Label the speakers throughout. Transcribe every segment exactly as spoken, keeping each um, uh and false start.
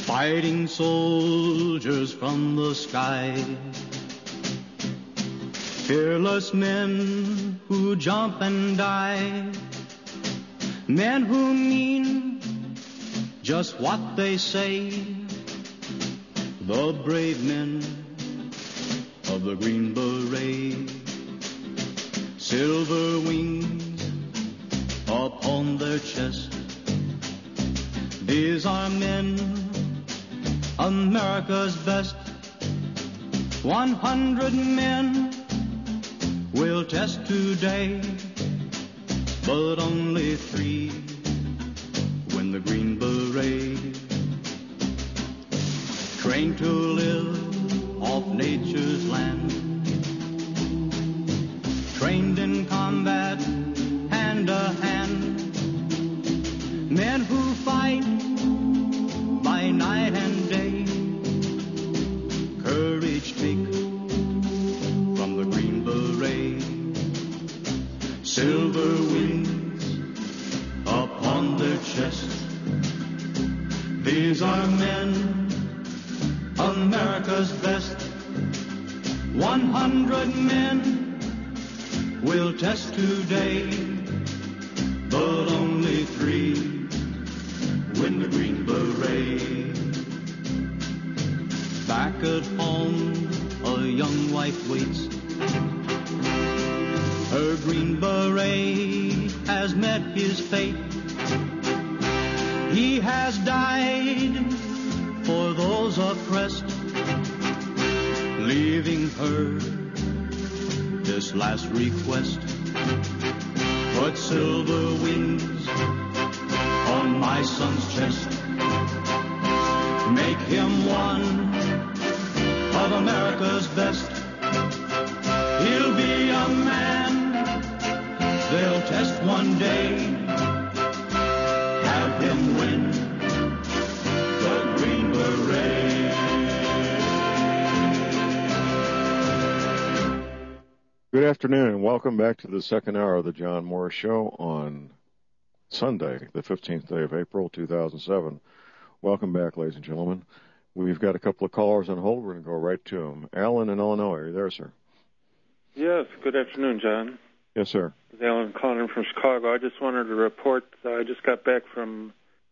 Speaker 1: fighting soldiers from the sky, fearless men who jump and die, men who mean just what they say, the brave men of the Green Beret, silver wings upon their chest. These are men, America's best. One hundred men will test today, but only three win the Green Beret. Trained to live off nature's land, trained in combat hand to hand, men who fight by night and day, courage take from the Green Beret, silver wings upon their chest. These are men, America's best. One hundred men will test today, but only three win the Green Beret. Back at home, a young wife waits. Her Green Beret has met his fate. He has died for those oppressed, leaving her this last request. Put silver wings on my son's chest. Make him one of America's best. He'll be a man they'll test one day. Have him win the Green Beret.
Speaker 2: Good afternoon and welcome back to the second hour of the John Morris Show on Sunday, the fifteenth day of April, two thousand seven. Welcome back, ladies and gentlemen. We've got a couple of callers on hold. We're going to go right to them. Alan in Illinois, are you there, sir?
Speaker 3: Yes, good afternoon, John.
Speaker 2: Yes, sir.
Speaker 3: This is Alan calling in from Chicago. I just wanted to report, uh, I just got back from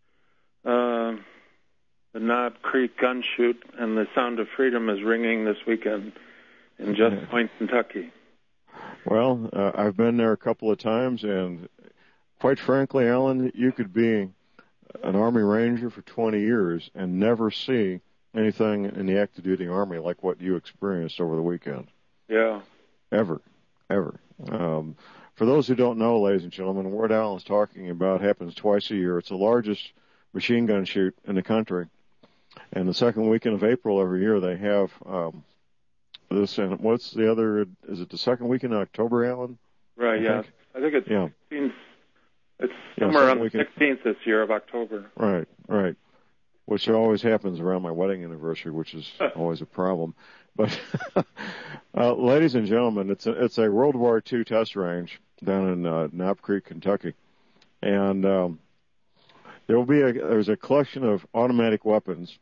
Speaker 3: uh, the Knob Creek gun shoot, and the Sound of Freedom is ringing this weekend in Just Point, Kentucky.
Speaker 2: Well, uh, I've been there a couple of times, and quite frankly, Alan, you could be an Army Ranger for twenty years and never see anything in the active duty Army like what you experienced over the weekend.
Speaker 3: Yeah.
Speaker 2: Ever. Ever. Um, for those who don't know, ladies and gentlemen, what Alan's talking about happens twice a year. It's the largest machine gun shoot in the country. And the second weekend of April every year they have um, this, and what's the other, is it the second weekend in October, Alan?
Speaker 3: Right,
Speaker 2: I
Speaker 3: yeah.
Speaker 2: think?
Speaker 3: I think it's
Speaker 2: yeah.
Speaker 3: sixteenth. It's
Speaker 2: Yeah,
Speaker 3: somewhere
Speaker 2: second
Speaker 3: around the
Speaker 2: weekend.
Speaker 3: sixteenth this year of October.
Speaker 2: Right, right. Which always happens around my wedding anniversary, which is always a problem. But, uh, ladies and gentlemen, it's a, it's a World War Two test range down in uh, Knob Creek, Kentucky. And um, there will be a, there's a collection of automatic weapons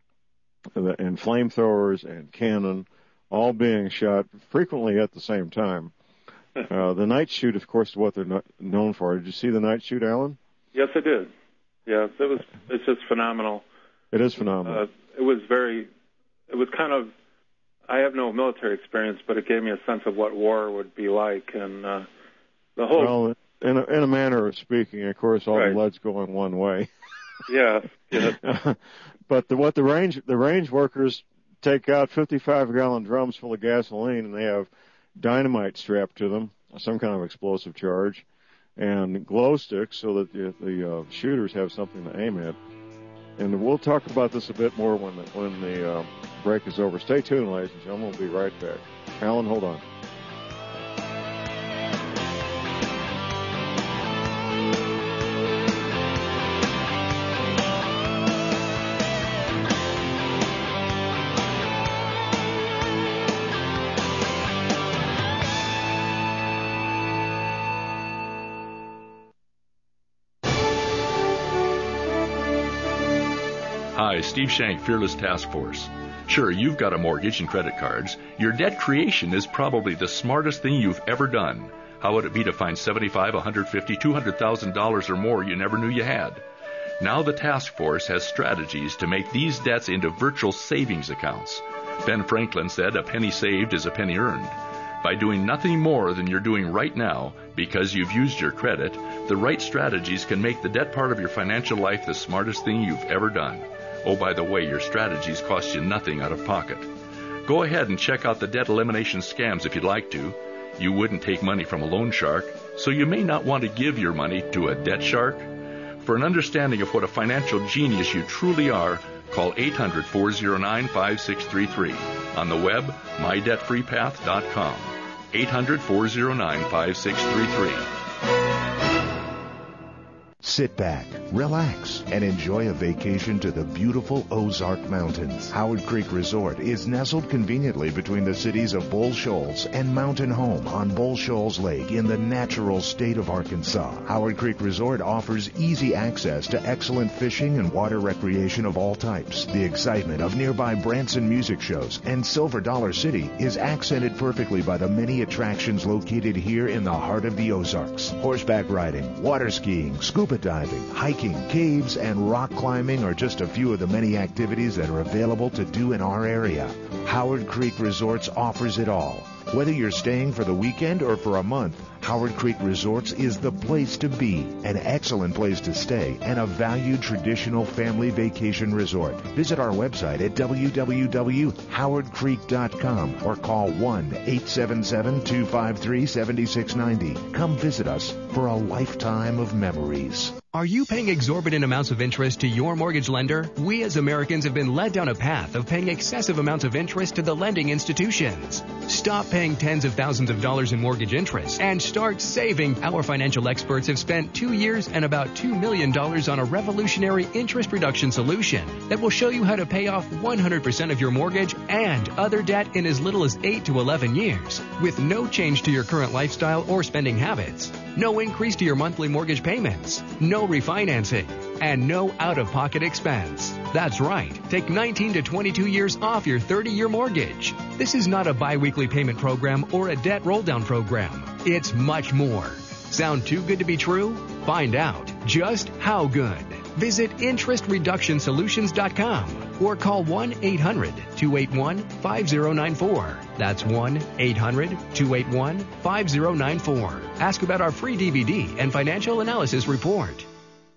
Speaker 2: and flamethrowers and cannon, all being shot frequently at the same time. Uh, the night shoot, of course, is what they're not known for. Did you see the night shoot, Alan?
Speaker 3: Yes, I did. Yes, it was. It's just phenomenal.
Speaker 2: It is phenomenal.
Speaker 3: Uh, it was very. It was kind of. I have no military experience, but it gave me a sense of what war would be like, and uh, the whole.
Speaker 2: Well, in a, in a manner of speaking, of course, all
Speaker 3: Right.
Speaker 2: the lead's going one way.
Speaker 3: Yeah. Yes.
Speaker 2: But the, what the range the range workers take out fifty-five gallon drums full of gasoline, and they have dynamite strapped to them, some kind of explosive charge, and glow sticks so that the, the uh, shooters have something to aim at. And we'll talk about this a bit more when the, when the uh, break is over. Stay tuned, ladies and gentlemen. We'll be right back. Alan, hold on.
Speaker 4: Hi, Steve Shank, Fearless Task Force. Sure, you've got a mortgage and credit cards. Your debt creation is probably the smartest thing you've ever done. How would it be to find seventy-five, one hundred fifty, two hundred thousand dollars or more you never knew you had? Now the task force has strategies to make these debts into virtual savings accounts. Ben Franklin said a penny saved is a penny earned. By doing nothing more than you're doing right now because you've used your credit, the right strategies can make the debt part of your financial life the smartest thing you've ever done. Oh, by the way, your strategies cost you nothing out of pocket. Go ahead and check out the debt elimination scams if you'd like to. You wouldn't take money from a loan shark, so you may not want to give your money to a debt shark. For an understanding of what a financial genius you truly are, call eight hundred, four oh nine, five six three three. On the web, my debt free path dot com. eight hundred, four oh nine, five six three three.
Speaker 5: Sit back, relax, and enjoy a vacation to the beautiful Ozark Mountains. Howard Creek Resort is nestled conveniently between the cities of Bull Shoals and Mountain Home on Bull Shoals Lake in the natural state of Arkansas. Howard Creek Resort offers easy access to excellent fishing and water recreation of all types. The excitement of nearby Branson music shows and Silver Dollar City is accented perfectly by the many attractions located here in the heart of the Ozarks. Horseback riding, water skiing, scuba diving, hiking, caves, and rock climbing are just a few of the many activities that are available to do in our area. Howard Creek Resorts offers it all. Whether you're staying for the weekend or for a month, Howard Creek Resorts is the place to be, an excellent place to stay, and a valued traditional family vacation resort. Visit our website at w w w dot howard creek dot com or call one eight seven seven, two five three, seven six nine zero. Come visit us for a lifetime of memories.
Speaker 6: Are you paying exorbitant amounts of interest to your mortgage lender? We as Americans have been led down a path of paying excessive amounts of interest to the lending institutions. Stop paying tens of thousands of dollars in mortgage interest and start saving. Our financial experts have spent two years and about two million dollars on a revolutionary interest reduction solution that will show you how to pay off one hundred percent of your mortgage and other debt in as little as eight to eleven years with no change to your current lifestyle or spending habits. No increase to your monthly mortgage payments, no refinancing, and no out-of-pocket expense. That's right. Take nineteen to twenty-two years off your thirty-year mortgage. This is not a biweekly payment program or a debt roll-down program. It's much more. Sound too good to be true? Find out just how good. Visit interest reduction solutions dot com or call one eight hundred, two eight one, five zero nine four. That's one eight hundred, two eight one, five zero nine four. Ask about our free D V D and financial analysis report.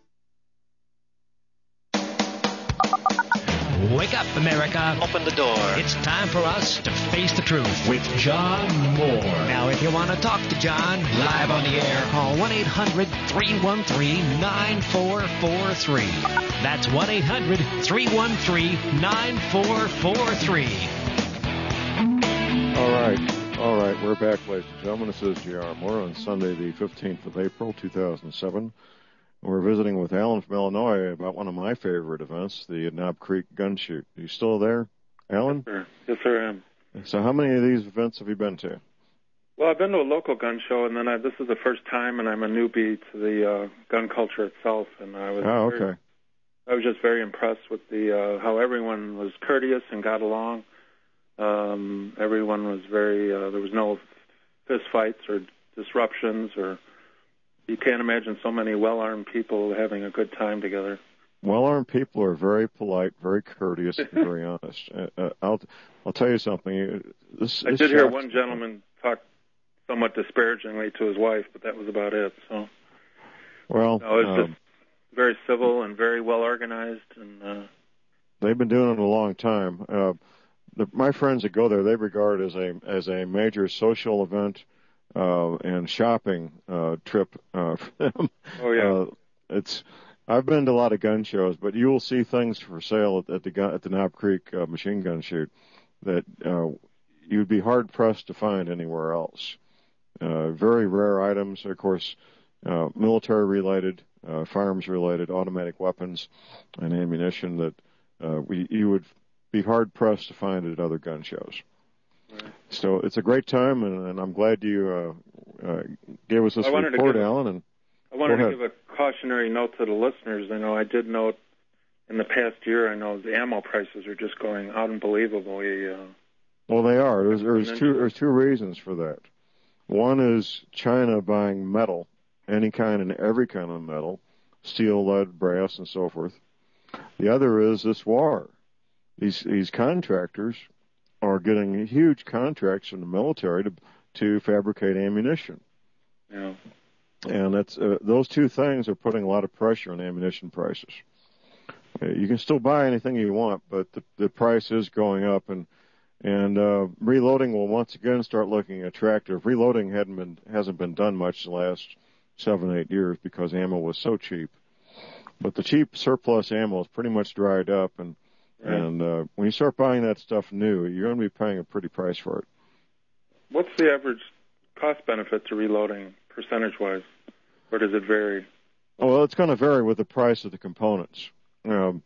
Speaker 7: Wake up, America.
Speaker 8: Open the door.
Speaker 7: It's time for us to face the truth with John Moore. Now, if you want to talk to John live on the air, call one eight hundred, three one three, nine four four three. That's one eight hundred, three one three, nine four four three.
Speaker 2: All right. All right. We're back, ladies and gentlemen. This is J R Moore on Sunday, the fifteenth of April, two thousand seven. We're visiting with Alan from Illinois about one of my favorite events, the Knob Creek Gun Shoot. Are you still there, Alan?
Speaker 3: Yes, sir. Yes, sir, I am.
Speaker 2: So how many of these events have you been to?
Speaker 3: Well, I've been to a local gun show, and then I, this is the first time, and I'm a newbie to the uh, gun culture itself. And I was
Speaker 2: oh,
Speaker 3: very,
Speaker 2: okay.
Speaker 3: I was just very impressed with the uh, how everyone was courteous and got along. Um, everyone was very. Uh, there was no fist fights or disruptions or. You can't imagine so many well-armed people having a good time together.
Speaker 2: Well-armed people are very polite, very courteous, and very honest. Uh, I'll I'll tell you something. This,
Speaker 3: I
Speaker 2: this
Speaker 3: did hear
Speaker 2: shocks-
Speaker 3: one gentleman talk somewhat disparagingly to his wife, but that was about it. So,
Speaker 2: well,
Speaker 3: no, it was
Speaker 2: um,
Speaker 3: just very civil and very well-organized. And uh,
Speaker 2: they've been doing it a long time. Uh, the, my friends that go there, they regard it as a as a major social event. Uh, and shopping uh, trip uh, for them.
Speaker 3: Oh yeah,
Speaker 2: uh, it's. I've been to a lot of gun shows, but you will see things for sale at, at the gun, at the Knob Creek uh, machine gun shoot that uh, you'd be hard pressed to find anywhere else. Uh, very rare items, of course, uh, military related, uh, firearms related, automatic weapons, and ammunition that uh, we you would be hard pressed to find at other gun shows.
Speaker 3: Right.
Speaker 2: So it's a great time, and, and I'm glad you uh, uh, gave us this
Speaker 3: I wanted
Speaker 2: report,
Speaker 3: to give,
Speaker 2: Alan. And
Speaker 3: I wanted
Speaker 2: go
Speaker 3: to
Speaker 2: ahead.
Speaker 3: give a cautionary note to the listeners. You know, I did note in the past year, I know the ammo prices are just going unbelievably. Uh,
Speaker 2: well, they are. There's, there's two. There's two reasons for that. One is China buying metal, any kind and every kind of metal, steel, lead, brass, and so forth. The other is this war. These these contractors are getting huge contracts from the military to to fabricate ammunition.
Speaker 3: Yeah.
Speaker 2: And that's uh, those two things are putting a lot of pressure on ammunition prices. Uh, you can still buy anything you want, but the, the price is going up, and and uh, reloading will once again start looking attractive. Reloading hadn't been hasn't been done much the last seven eight years because ammo was so cheap. But the cheap surplus ammo is pretty much dried up, and
Speaker 3: right.
Speaker 2: and uh, when you start buying that stuff new, you're going to be paying a pretty price for it.
Speaker 3: What's the average cost benefit to reloading, percentage-wise, or does it vary?
Speaker 2: Oh, well, it's going to vary with the price of the components, um,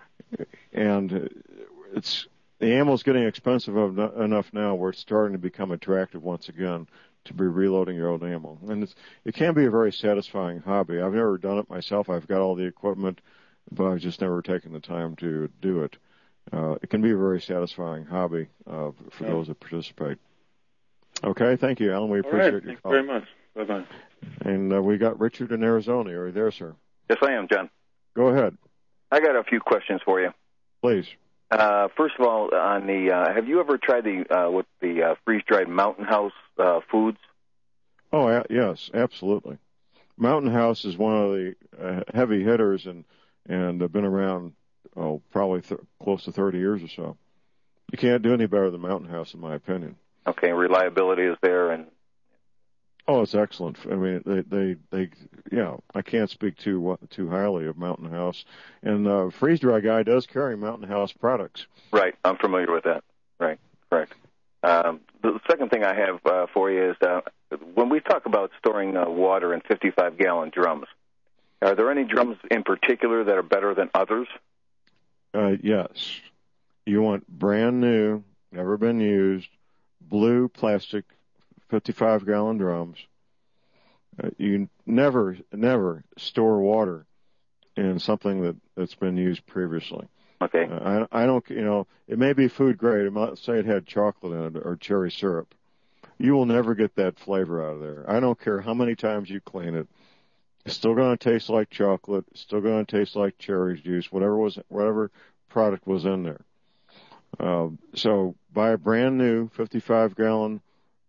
Speaker 2: and it's the ammo's getting expensive enough now where it's starting to become attractive once again to be reloading your own ammo, and it's, it can be a very satisfying hobby. I've never done it myself. I've got all the equipment, but I've just never taken the time to do it. Uh, it can be a very satisfying hobby uh, for
Speaker 3: yeah.
Speaker 2: those that participate. Okay, thank you, Alan. We
Speaker 3: All
Speaker 2: appreciate
Speaker 3: right.
Speaker 2: your
Speaker 3: Thank
Speaker 2: call.
Speaker 3: you very much. Bye-bye.
Speaker 2: And uh, we got Richard in Arizona. Are you there, sir?
Speaker 8: Yes, I am, John.
Speaker 2: Go ahead.
Speaker 8: I got a few questions for you.
Speaker 2: Please.
Speaker 8: Uh, first of all, on the uh, have you ever tried the uh, with the uh, freeze-dried Mountain House uh, foods?
Speaker 2: Oh, a- yes, absolutely. Mountain House is one of the uh, heavy hitters, and and have been around oh probably th- close to thirty years or so. You can't do any better than Mountain House, in my opinion.
Speaker 8: Okay, reliability is there, and
Speaker 2: oh, it's excellent. I mean, they they they yeah. I can't speak too too highly of Mountain House, and uh, Freeze Dry Guy does carry Mountain House products.
Speaker 8: Right, I'm familiar with that. Right, correct. Um, the second thing I have uh, for you is uh, when we talk about storing uh, water in fifty-five gallon drums, are there any drums in particular that are better than others?
Speaker 2: Uh, yes. You want brand new, never been used, blue plastic, fifty-five gallon drums. Uh, you never, never store water in something that, that's been used previously.
Speaker 8: Okay.
Speaker 2: Uh, I, I don't, you know, it may be food grade. It might say it had chocolate in it or cherry syrup. You will never get that flavor out of there. I don't care how many times you clean it. It's still going to taste like chocolate. It's still going to taste like cherry juice, whatever was, whatever product was in there. Uh, so buy a brand new fifty-five gallon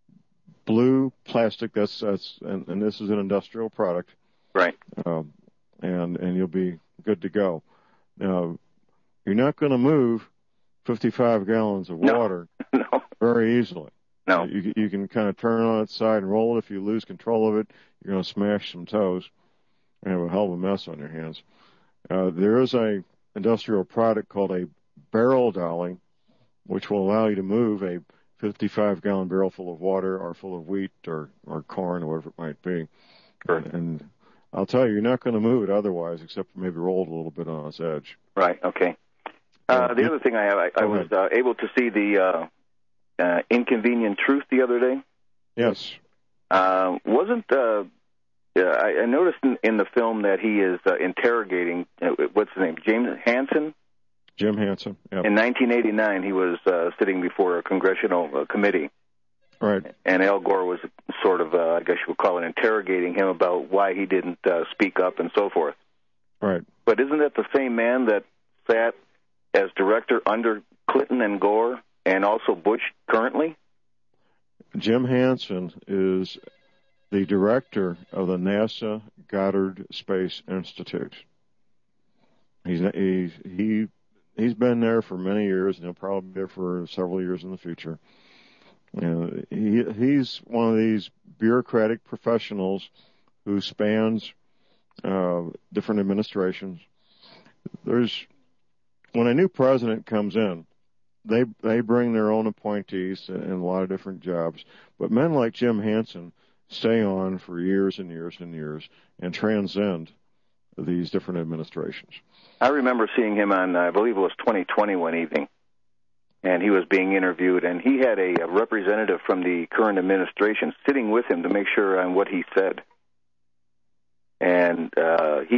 Speaker 2: blue plastic. That's that's and, and this is an industrial product,
Speaker 8: right?
Speaker 2: Um, and and you'll be good to go. Now, you're not going to move fifty-five gallons of water
Speaker 8: no. No.
Speaker 2: very easily.
Speaker 8: No,
Speaker 2: you you can kind of turn it on its side and roll it. If you lose control of it, you're going to smash some toes and have a hell of a mess on your hands. Uh, there is a industrial product called a barrel dolly, which will allow you to move a fifty-five gallon barrel full of water or full of wheat or, or corn or whatever it might be.
Speaker 8: Sure.
Speaker 2: And I'll tell you, you're not going to move it otherwise, except for maybe roll it a little bit on its edge.
Speaker 8: Right, okay. Uh, the other thing I have, I, I was uh, able to see the uh, uh, Inconvenient Truth the other day.
Speaker 2: Yes.
Speaker 8: Uh, wasn't, uh, uh, I, I noticed in, in the film that he is uh, interrogating, uh, what's his name, James Hansen?
Speaker 2: Jim Hansen, yep.
Speaker 8: In nineteen eighty-nine, he was uh, sitting before a congressional uh, committee.
Speaker 2: Right.
Speaker 8: And Al Gore was sort of, uh, I guess you would call it, interrogating him about why he didn't uh, speak up and so forth.
Speaker 2: Right.
Speaker 8: But isn't that the same man that sat as director under Clinton and Gore and also Bush currently?
Speaker 2: Jim Hansen is the director of the NASA Goddard Space Institute. He's he's he he's been there for many years, and he'll probably be there for several years in the future. And he he's one of these bureaucratic professionals who spans uh, different administrations. There's when a new president comes in, they they bring their own appointees in a lot of different jobs. But men like Jim Hansen stay on for years and years and years and transcend these different administrations.
Speaker 8: I remember seeing him on, I believe it was twenty twenty one evening, and he was being interviewed, and he had a, a representative from the current administration sitting with him to make sure on what he said. And uh, he,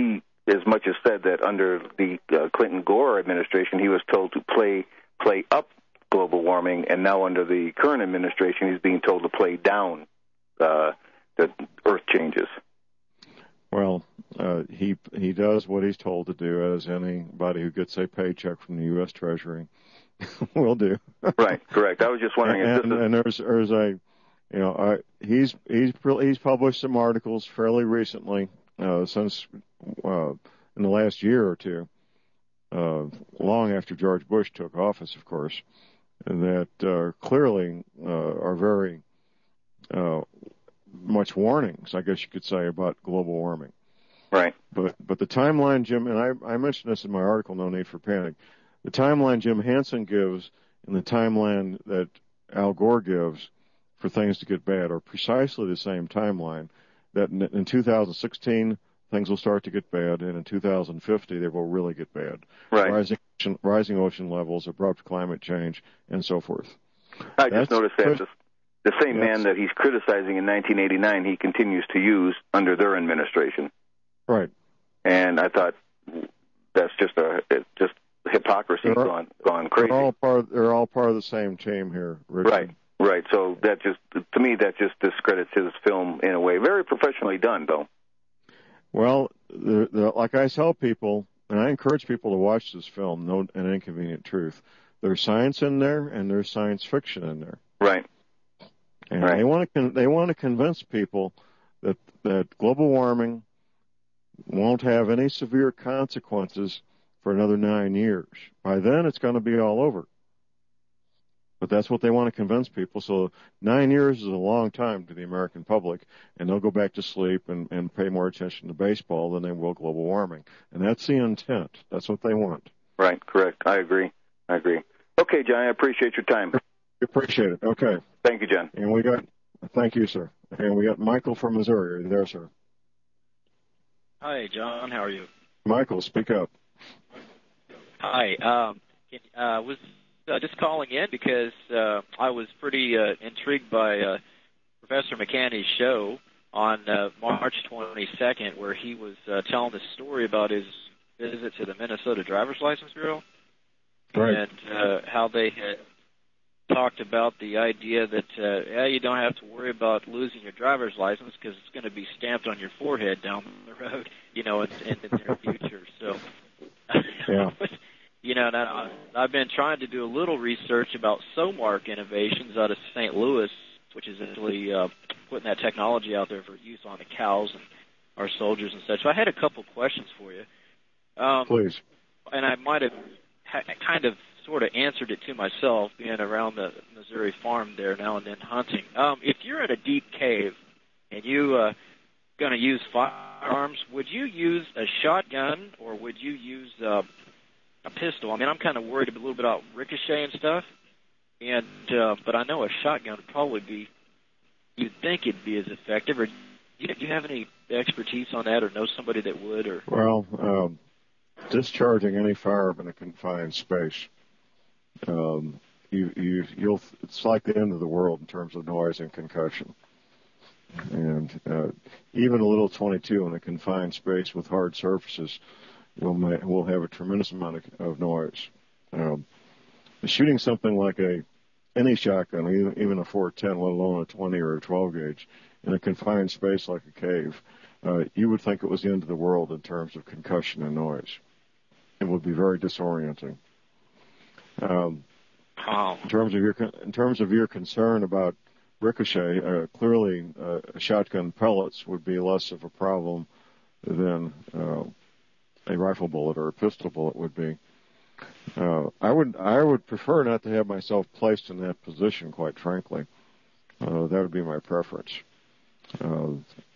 Speaker 8: as much as said that under the uh, Clinton-Gore administration, he was told to play play up global warming, and now under the current administration, he's being told to play down uh, the Earth changes.
Speaker 2: Well, uh, he he does what he's told to do, as anybody who gets a paycheck from the U S Treasury will do.
Speaker 8: Right, correct. I was just wondering.
Speaker 2: And,
Speaker 8: if this is...
Speaker 2: and there's there's a, you know, I, he's he's he's published some articles fairly recently, uh, since uh, in the last year or two, uh, long after George Bush took office, of course, and that uh, clearly uh, are very uh, much warnings, I guess you could say, about global warming.
Speaker 8: Right.
Speaker 2: But but the timeline, Jim, and I, I mentioned this in my article, No Need for Panic, the timeline Jim Hansen gives and the timeline that Al Gore gives for things to get bad are precisely the same timeline, that in, in two thousand sixteen things will start to get bad, and in two thousand fifty they will really get bad.
Speaker 8: Right.
Speaker 2: Rising, rising ocean levels, abrupt climate change, and so forth.
Speaker 8: I
Speaker 2: That's
Speaker 8: just noticed that
Speaker 2: good.
Speaker 8: the, the same man that he's criticizing in nineteen eighty-nine, he continues to use under their administration.
Speaker 2: Right.
Speaker 8: And I thought that's just a it's just hypocrisy
Speaker 2: They're all-
Speaker 8: gone gone crazy.
Speaker 2: They're all part. They're all part of the same team here, Richard.
Speaker 8: Right. Right. So that just to me that just discredits his film in a way. Very professionally done, though.
Speaker 2: Well, the, the, like I tell people, and I encourage people to watch this film, No An Inconvenient Truth. There's science in there, and there's science fiction in there.
Speaker 8: Right.
Speaker 2: And
Speaker 8: Right.
Speaker 2: they want to con- they want to convince people that that global warming won't have any severe consequences for another nine years. By then, it's going to be all over. But that's what they want to convince people. So nine years is a long time to the American public, and they'll go back to sleep and, and pay more attention to baseball than they will global warming. And that's the intent. That's what they want.
Speaker 8: Right. Correct. I agree. I agree. Okay, John, I appreciate your time.
Speaker 2: Appreciate it. Okay.
Speaker 8: Thank you, John.
Speaker 2: And we got, thank you, sir. And we got Michael from Missouri. Are you there, sir?
Speaker 9: Hi, John. How are you?
Speaker 2: Michael, speak up.
Speaker 9: Hi. Um, I uh, was uh, just calling in because uh, I was pretty uh, intrigued by uh, Professor McCanny's show on uh, March twenty-second, where he was uh, telling the story about his visit to the Minnesota Driver's License Bureau.
Speaker 2: Right.
Speaker 9: And uh, how they had talked about the idea that uh, yeah, you don't have to worry about losing your driver's license because it's going to be stamped on your forehead down the road, you know, in, in the near future. So,
Speaker 2: yeah.
Speaker 9: you know, and I, I've been trying to do a little research about Somark Innovations out of Saint Louis, which is actually uh, putting that technology out there for use on the cows and our soldiers and such. So I had a couple questions for you. Um,
Speaker 2: Please.
Speaker 9: And I might have ha- kind of sort of answered it to myself, being around the Missouri farm there now and then hunting. Um, if you're in a deep cave and you uh, going to use firearms, would you use a shotgun or would you use uh, a pistol? I mean, I'm kind of worried a little bit about ricochet and stuff, and uh, but I know a shotgun would probably be, you'd think it'd be as effective. Or do you, do you have any expertise on that, or know somebody that would? Or
Speaker 2: Well, um, discharging any firearm in a confined space, um, you, you, you'll, it's like the end of the world in terms of noise and concussion. And uh, even a little twenty-two in a confined space with hard surfaces will ma- will have a tremendous amount of, of noise. Um, shooting something like a any shotgun, even, even a four ten, let alone a twenty or a twelve gauge, in a confined space like a cave, uh, you would think it was the end of the world in terms of concussion and noise. It would be very disorienting. Um,
Speaker 9: oh.
Speaker 2: in terms of your in terms of your concern about ricochet, uh, clearly uh, shotgun pellets would be less of a problem than uh, a rifle bullet or a pistol bullet would be. Uh, I would I would prefer not to have myself placed in that position, quite frankly. Uh, that would be my preference. Uh,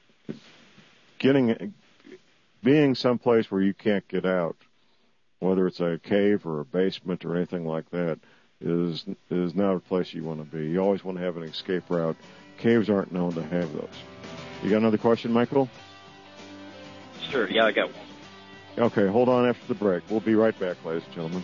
Speaker 2: getting being someplace where you can't get out, whether it's a cave or a basement or anything like that, is is not a place you want to be. You always want to have an escape route. Caves aren't known to have those. You got another question, Michael?
Speaker 9: Sure, yeah, I got one.
Speaker 2: Okay, hold on after the break. We'll be right back, ladies and gentlemen.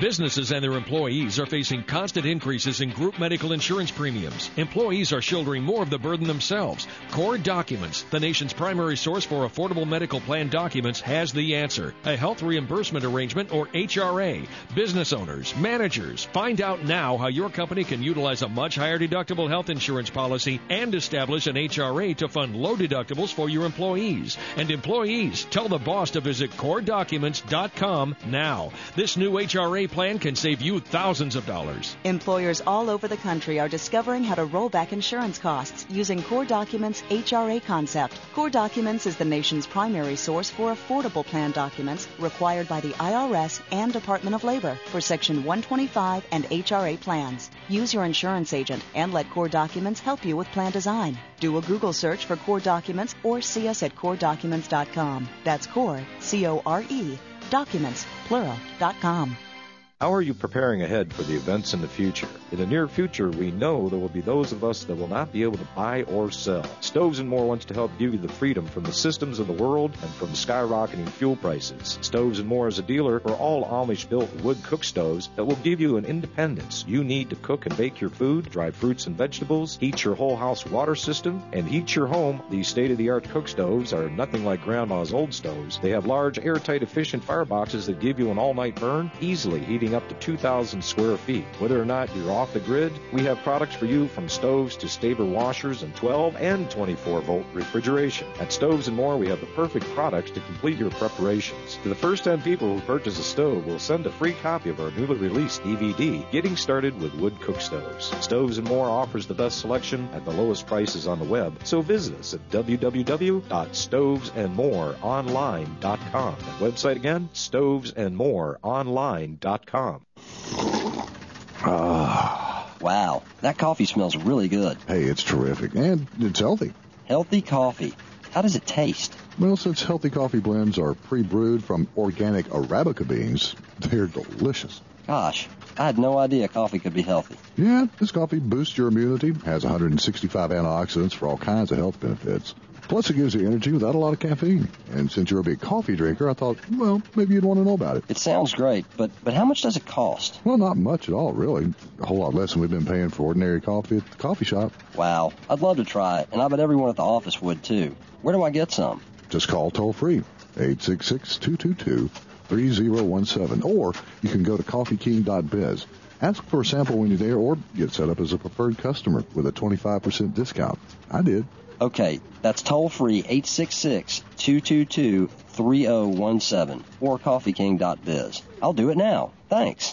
Speaker 10: Businesses and their employees are facing constant increases in group medical insurance premiums. Employees are shouldering more of the burden themselves. Core Documents, the nation's primary source for affordable medical plan documents, has the answer. A health reimbursement arrangement, or H R A. Business owners, managers, find out now how your company can utilize a much higher deductible health insurance policy and establish an H R A to fund low deductibles for your employees. And employees, tell the boss to visit core documents dot com now. This new H R A plan can save you thousands of dollars.
Speaker 11: Employers all over the country are discovering how to roll back insurance costs using Core Documents' H R A concept. Core Documents is the nation's primary source for affordable plan documents required by the I R S and Department of Labor for Section one twenty-five and H R A plans. Use your insurance agent and let Core Documents help you with plan design. Do a Google search for Core Documents or see us at core documents dot com. That's Core, C O R E, documents, plural, dot com.
Speaker 12: How are you preparing ahead for the events in the future? In the near future, we know there will be those of us that will not be able to buy or sell. Stoves and More wants to help give you the freedom from the systems of the world and from skyrocketing fuel prices. Stoves and More is a dealer for all Amish-built wood cook stoves that will give you an independence you need to cook and bake your food, dry fruits and vegetables, heat your whole house water system, and heat your home. These state-of-the-art cook stoves are nothing like Grandma's old stoves. They have large, airtight, efficient fireboxes that give you an all-night burn, easily heating up to two thousand square feet. Whether or not you're off the grid, we have products for you from stoves to Staber washers and twelve and twenty-four volt refrigeration. At Stoves and More, we have the perfect products to complete your preparations. To the first ten people who purchase a stove, we'll send a free copy of our newly released D V D, Getting Started with Wood Cook Stoves. Stoves and More offers the best selection at the lowest prices on the web, so visit us at w w w dot stoves and more online dot com. That website again, stoves and more online dot com.
Speaker 13: Ah. Wow, that coffee smells really good.
Speaker 14: Hey, it's terrific, and it's healthy.
Speaker 13: Healthy coffee. How does it taste?
Speaker 14: Well, since healthy coffee blends are pre-brewed from organic Arabica beans, they're delicious.
Speaker 13: Gosh, I had no idea coffee could be healthy.
Speaker 14: Yeah, this coffee boosts your immunity, has one hundred sixty-five antioxidants for all kinds of health benefits. Plus, it gives you energy without a lot of caffeine. And since you're a big coffee drinker, I thought, well, maybe you'd want to know about it.
Speaker 13: It sounds great, but, but how much does it cost?
Speaker 14: Well, not much at all, really. A whole lot less than we've been paying for ordinary coffee at the coffee shop.
Speaker 13: Wow, I'd love to try it, and I bet everyone at the office would, too. Where do I get some?
Speaker 14: Just call toll-free, eight six six, two two two, three zero one seven, or you can go to coffee king dot biz. Ask for a sample when you're there, or get set up as a preferred customer with a twenty-five percent discount. I did.
Speaker 13: Okay, that's toll-free, eight six six, two two two, three zero one seven, or coffee king dot biz. I'll do it now. Thanks.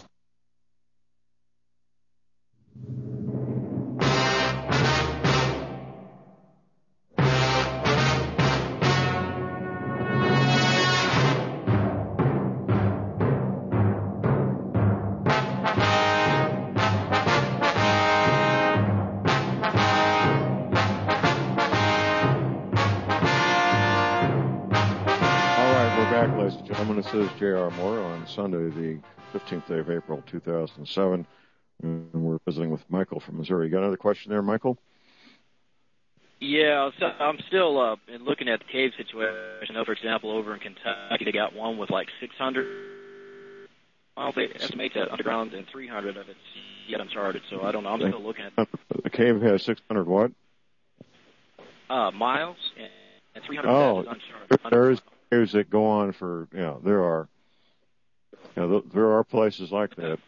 Speaker 2: This is J R. Moore on Sunday, the fifteenth day of April, two thousand seven, and we're visiting with Michael from Missouri. You got another question there, Michael?
Speaker 9: Yeah, so I'm still uh, in looking at the cave situation. I know, for example, over in Kentucky, they got one with like six hundred miles. They estimate that underground, and three hundred of it's yet uncharted. So I don't know. I'm still looking at
Speaker 2: the cave has six hundred what?
Speaker 9: Uh, miles, and, and three hundred
Speaker 2: oh,
Speaker 9: is uncharted.
Speaker 2: There's caves that go on for, you know, there are, you know, there are places like that.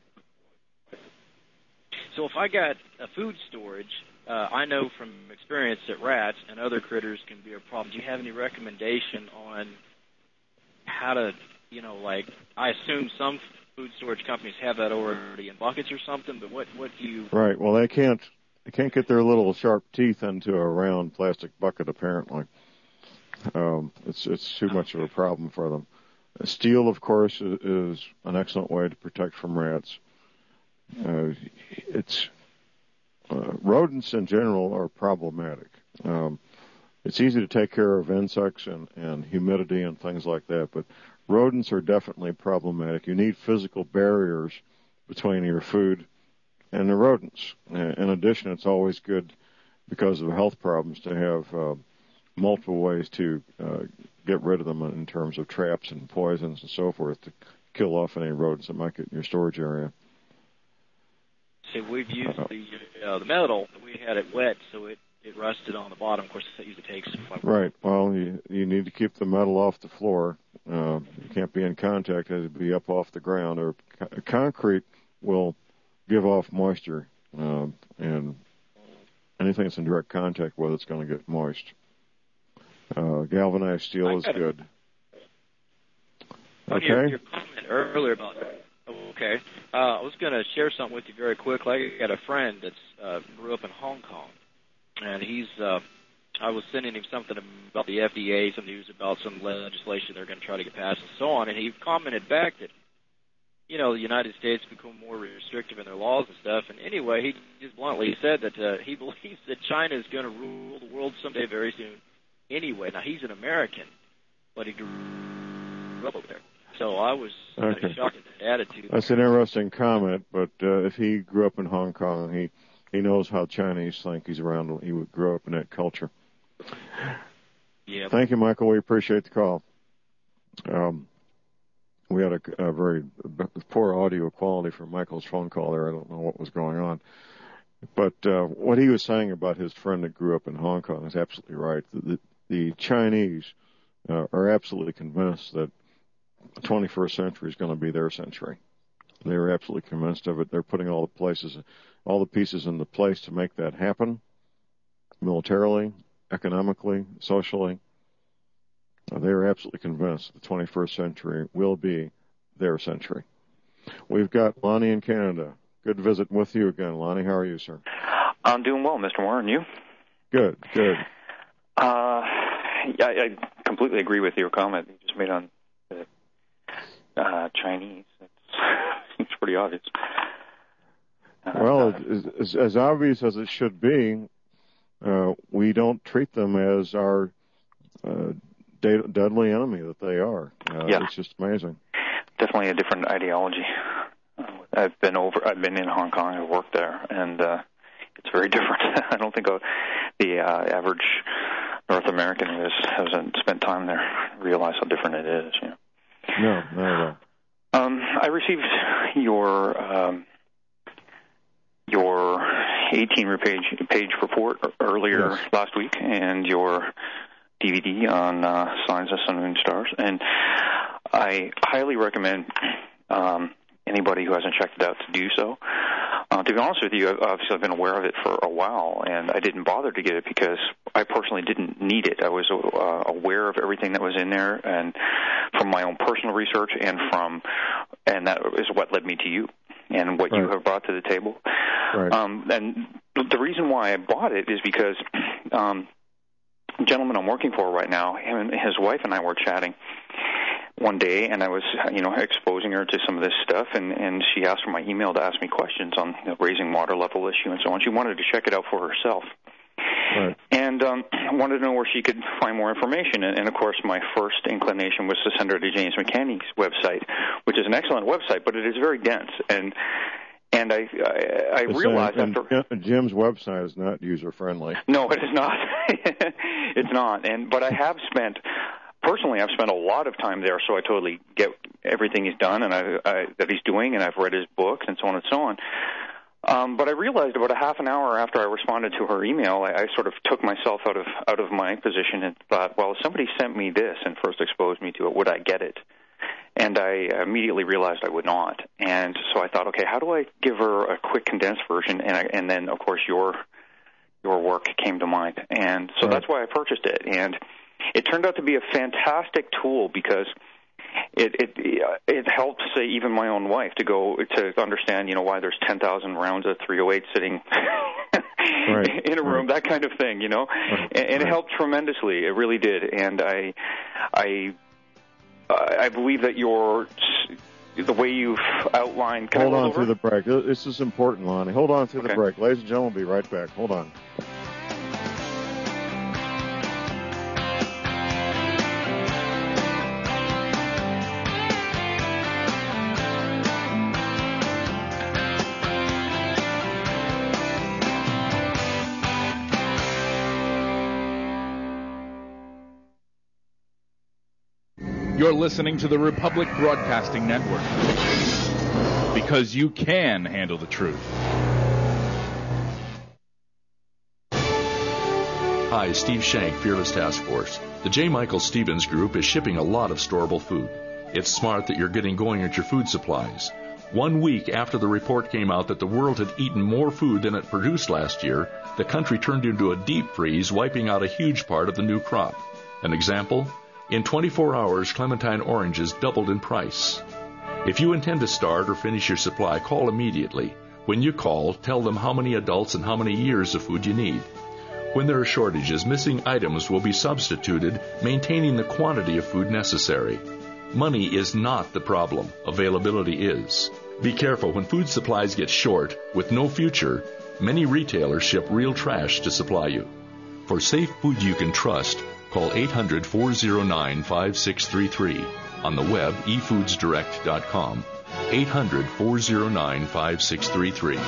Speaker 9: So if I got a food storage, uh, I know from experience that rats and other critters can be a problem. Do you have any recommendation on how to, you know, like, I assume some food storage companies have that already in buckets or something, but what, what do you...
Speaker 2: Right, well, they can't, they can't get their little sharp teeth into a round plastic bucket, apparently. Um, it's it's too much of a problem for them. Steel, of course, is, is an excellent way to protect from rats. Uh, it's uh, rodents in general are problematic. Um, it's easy to take care of insects and, and humidity and things like that, but rodents are definitely problematic. You need physical barriers between your food and the rodents. In addition, it's always good because of health problems to have uh, multiple ways to uh, get rid of them in terms of traps and poisons and so forth to kill off any rodents that might get in your storage area.
Speaker 9: See, we've used the uh, the metal. We had it wet, so it, it rusted on the bottom. Of course, that usually takes.
Speaker 2: Right. Well, you you need to keep the metal off the floor. Uh, you can't be in contact. It has to be up off the ground, or co- concrete will give off moisture, uh, and anything that's in direct contact with it's going to get moist. Uh, galvanized steel is good.
Speaker 9: On
Speaker 2: Okay.
Speaker 9: your, your comment earlier about okay, uh, I was going to share something with you very quickly. I got a friend that's uh, grew up in Hong Kong, and he's. Uh, I was sending him something about the F D A, some news about some legislation they're going to try to get passed, and so on. And he commented back that, you know, the United States become more restrictive in their laws and stuff. And anyway, he just bluntly said that uh, he believes that China is going to rule the world someday very soon. Anyway, now he's an American, but he grew up over there. So I was kind
Speaker 2: Okay.
Speaker 9: of shocked at that attitude.
Speaker 2: That's an interesting comment, but uh, if he grew up in Hong Kong, he he knows how Chinese think. He's around. He would grow up in that culture.
Speaker 9: Yeah.
Speaker 2: Thank you, Michael. We appreciate the call. Um, we had a, a very poor audio quality from Michael's phone call there. I don't know what was going on. But uh, what he was saying about his friend that grew up in Hong Kong is absolutely right. The, the, the Chinese uh, are absolutely convinced that the twenty-first century is going to be their century. They're absolutely convinced of it. They're putting all the places, all the pieces into place to make that happen, militarily, economically, socially. Uh, they are absolutely convinced the twenty-first century will be their century. We've got Lonnie in Canada. Good visit with you again, Lonnie. How are you, sir?
Speaker 15: I'm doing well, Mister Moore, and you?
Speaker 2: Good, good.
Speaker 15: Uh, yeah, I completely agree with your comment you just made on the uh, Chinese. It's, it's pretty obvious. Uh,
Speaker 2: Well, as, as obvious as it should be, uh, we don't treat them as our uh, de- deadly enemy that they are. Uh,
Speaker 15: Yeah.
Speaker 2: It's just amazing.
Speaker 15: Definitely a different ideology. I've been over. I've been in Hong Kong. I've worked there, and uh, it's very different. I don't think uh, the uh, average North American who has, hasn't spent time there realize how different it is. You know?
Speaker 2: No, not at all.
Speaker 15: Um, I received your um, your eighteen page page report earlier
Speaker 2: Yes.
Speaker 15: last week, and your D V D on uh, Signs of Sun, Moon, Stars, and I highly recommend um, anybody who hasn't checked it out to do so. Uh, to be honest with you, I've, obviously I've been aware of it for a while, and I didn't bother to get it because I personally didn't need it. I was uh, aware of everything that was in there, and from my own personal research, and from, and that is what led me to you and what
Speaker 2: Right.
Speaker 15: you have brought to the table.
Speaker 2: Right.
Speaker 15: Um, and the reason why I bought it is because um, the gentleman I'm working for right now, him and his wife and I were chatting one day, and I was, you know, exposing her to some of this stuff, and, and she asked for my email to ask me questions on the raising water level issue and so on. She wanted to check it out for herself.
Speaker 2: Right.
Speaker 15: And um, wanted to know where she could find more information. And, and, of course, my first inclination was to send her to James McCanney's website, which is an excellent website, but it is very dense. And and I I, I
Speaker 2: It's,
Speaker 15: realized
Speaker 2: uh, and
Speaker 15: after...
Speaker 2: Jim's website is not user-friendly.
Speaker 15: No, it is not. It's not. And But I have spent... Personally, I've spent a lot of time there, so I totally get everything he's done and I, I, that he's doing, and I've read his books and so on and so on. Um, but I realized about a half an hour after I responded to her email, I, I sort of took myself out of out of my position and thought, well, if somebody sent me this and first exposed me to it, would I get it? And I immediately realized I would not. And so I thought, okay, how do I give her a quick condensed version? And I, and then, of course, your your work came to mind, and so
Speaker 2: Right.
Speaker 15: that's why I purchased it. And it turned out to be a fantastic tool because it it it helped, say, even my own wife to go to understand, you know, why there's ten thousand rounds of three oh eight sitting
Speaker 2: Right.
Speaker 15: in a room,
Speaker 2: Right.
Speaker 15: that kind of thing, you know,
Speaker 2: Right.
Speaker 15: and, and it
Speaker 2: Right.
Speaker 15: helped tremendously. It really did, and I I I believe that your the way you've outlined. Can
Speaker 2: Hold
Speaker 15: I roll
Speaker 2: on
Speaker 15: over?
Speaker 2: through the break. This is important, Lonnie. Hold on through
Speaker 15: Okay.
Speaker 2: the break. Ladies and gentlemen, we'll be right back. Hold on.
Speaker 16: You're listening to the Republic Broadcasting Network, because you can handle the truth.
Speaker 4: Hi, Steve Shank, Fearless Task Force. The J. Michael Stevens Group is shipping a lot of storable food. It's smart that you're getting going at your food supplies. One week after the report came out that the world had eaten more food than it produced last year, the country turned into a deep freeze, wiping out a huge part of the new crop. An example? In twenty-four hours, clementine oranges doubled in price. If you intend to start or finish your supply, call immediately. When you call, tell them how many adults and how many years of food you need. When there are shortages, missing items will be substituted, maintaining the quantity of food necessary. Money is not the problem. Availability is. Be careful when food supplies get short. With no future, many retailers ship real trash to supply you. For safe food you can trust, call eight hundred, four oh nine, five six three three. On the web, e foods direct dot com. eight hundred, four oh nine, five six three three.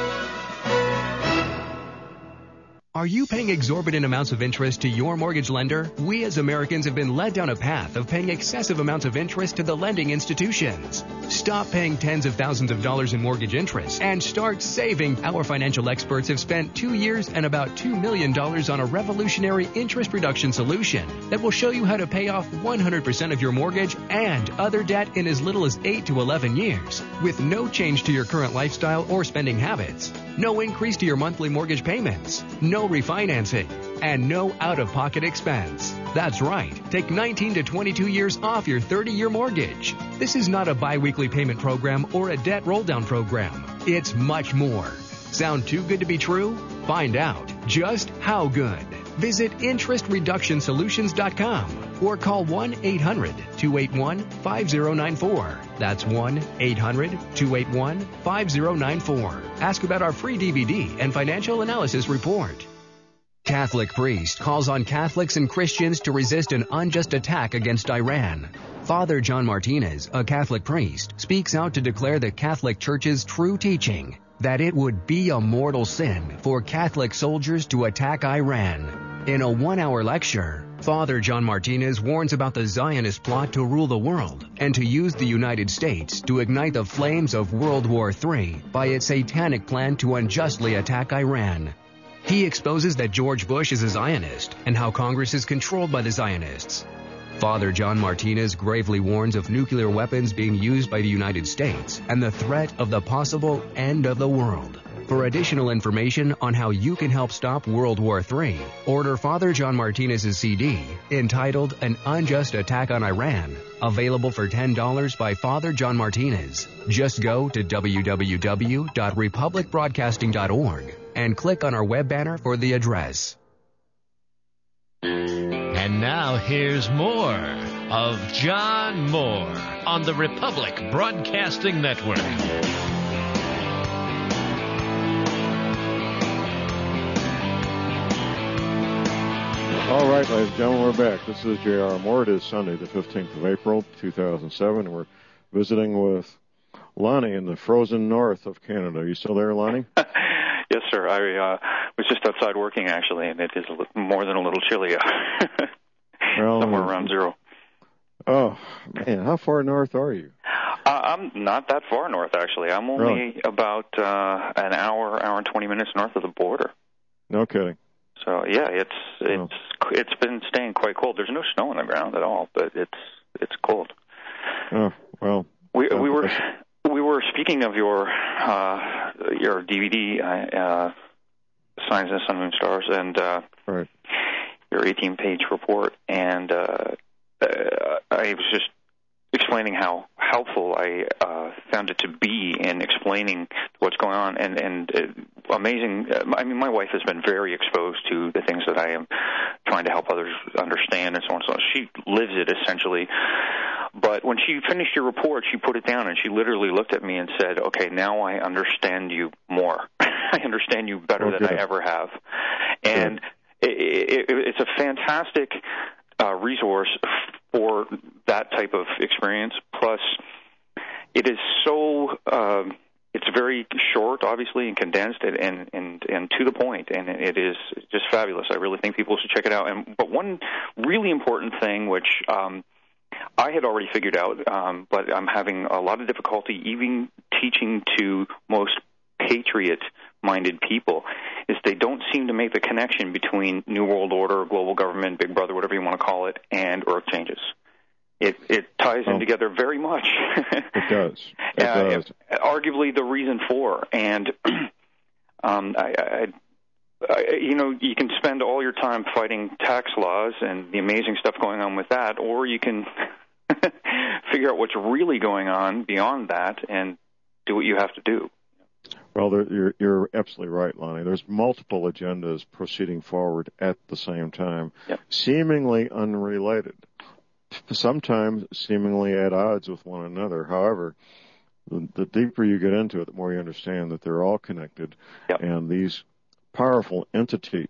Speaker 6: Are you paying exorbitant amounts of interest to your mortgage lender? We as Americans have been led down a path of paying excessive amounts of interest to the lending institutions. Stop paying tens of thousands of dollars in mortgage interest and start saving. Our financial experts have spent two years and about two million dollars on a revolutionary interest reduction solution that will show you how to pay off one hundred percent of your mortgage and other debt in as little as eight to eleven years with no change to your current lifestyle or spending habits. No increase to your monthly mortgage payments, no refinancing, and no out-of-pocket expense. That's right. Take nineteen to twenty-two years off your thirty-year mortgage. This is not a bi-weekly payment program or a debt roll-down program. It's much more. Sound too good to be true? Find out just how good. Visit interest reduction solutions dot com or call one eight hundred, two eight one, five oh nine four. That's one eight hundred, two eight one, five oh nine four. Ask about our free D V D and financial analysis report. Catholic priest calls on Catholics and Christians to resist an unjust attack against Iran. Father John Martinez, a Catholic priest, speaks out to declare the Catholic Church's true teaching that it would be a mortal sin for Catholic soldiers to attack Iran. In a one-hour lecture, Father John Martinez warns about the Zionist plot to rule the world and to use the United States to ignite the flames of World War Three by its satanic plan to unjustly attack Iran. He exposes that George Bush is a Zionist and how Congress is controlled by the Zionists. Father John Martinez gravely warns of nuclear weapons being used by the United States and the threat of the possible end of the world. For additional information on how you can help stop World War Three, order Father John Martinez's C D entitled An Unjust Attack on Iran, available for ten dollars by Father John Martinez. Just go to w w w dot republic broadcasting dot org and click on our web banner for the address.
Speaker 7: And now here's more of John Moore on the Republic Broadcasting Network.
Speaker 2: All right, ladies and gentlemen, we're back. This is J R. Moore. It is Sunday, the fifteenth of April, two thousand seven. We're visiting with Lonnie in the frozen north of Canada. Are you still there, Lonnie?
Speaker 15: Yes, sir. I uh, was just outside working, actually, and it is a li- more than a little chilly.
Speaker 2: Well,
Speaker 15: somewhere around zero.
Speaker 2: Oh, man, how far north are you?
Speaker 15: Uh, I'm not that far north, actually. I'm only
Speaker 2: Really?
Speaker 15: about uh, an hour, hour and twenty minutes north of the border.
Speaker 2: No kidding.
Speaker 15: So yeah, it's it's it's been staying quite cold. There's no snow on the ground at all, but it's it's cold.
Speaker 2: Oh, well.
Speaker 15: We we were we were speaking of your uh, your D V D, uh, Signs in the Sun, Moon, Stars, and uh,
Speaker 2: right.
Speaker 15: your eighteen-page report, and uh, uh, I was just explaining how helpful I uh, found it to be in explaining what's going on, and and uh, amazing. Uh, I mean, my wife has been very exposed to the things that I am trying to help others understand, and so on and so on. She lives it essentially. But when she finished your report, she put it down, and she literally looked at me and said, "Okay, now I understand you more. I understand you better
Speaker 2: Okay.
Speaker 15: than I ever have." And it, it, it's a fantastic uh, resource for that type of experience. Plus, it is so um, it's very short, obviously, and condensed, and, and and and to the point, and it is just fabulous. I really think people should check it out. And but one really important thing, which um, I had already figured out, um, but I'm having a lot of difficulty even teaching to most patriot-minded people, is they don't seem to make the connection between New World Order, global government, Big Brother, whatever you want to call it, and Earth changes. It, it ties
Speaker 2: oh.
Speaker 15: in together very much.
Speaker 2: It does. It
Speaker 15: uh,
Speaker 2: does.
Speaker 15: Arguably the reason for, and um, I, I, I, you know, you can spend all your time fighting tax laws and the amazing stuff going on with that, or you can figure out what's really going on beyond that and do what you have to do.
Speaker 2: Well, there, you're, you're absolutely right, Lonnie. There's multiple agendas proceeding forward at the same time,
Speaker 15: yep.
Speaker 2: seemingly unrelated, sometimes seemingly at odds with one another. However, the, the deeper you get into it, the more you understand that they're all connected,
Speaker 15: yep.
Speaker 2: and these powerful entities,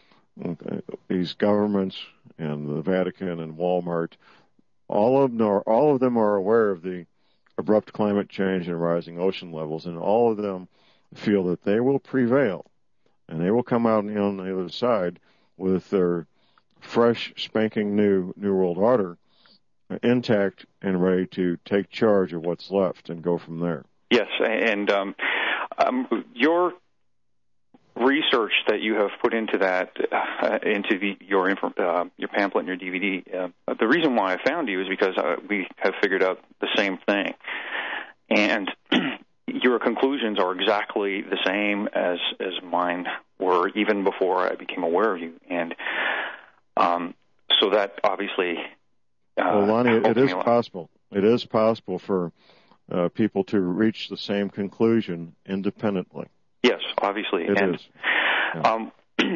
Speaker 2: these governments and the Vatican and Walmart, all of them are, all of them are aware of the abrupt climate change and rising ocean levels, and all of them feel that they will prevail, and they will come out on the other side with their fresh, spanking new New World Order intact and ready to take charge of what's left and go from there.
Speaker 15: Yes, and um, um, your research that you have put into that, uh, into the, your info, uh, your pamphlet and your D V D, uh, the reason why I found you is because uh, we have figured out the same thing. And your conclusions are exactly the same as, as mine were even before I became aware of you. And um, so that obviously... Uh,
Speaker 2: well, Lonnie, it is possible. It is possible for uh, people to reach the same conclusion independently.
Speaker 15: Yes, obviously.
Speaker 2: It
Speaker 15: and,
Speaker 2: is. Yeah.
Speaker 15: Um,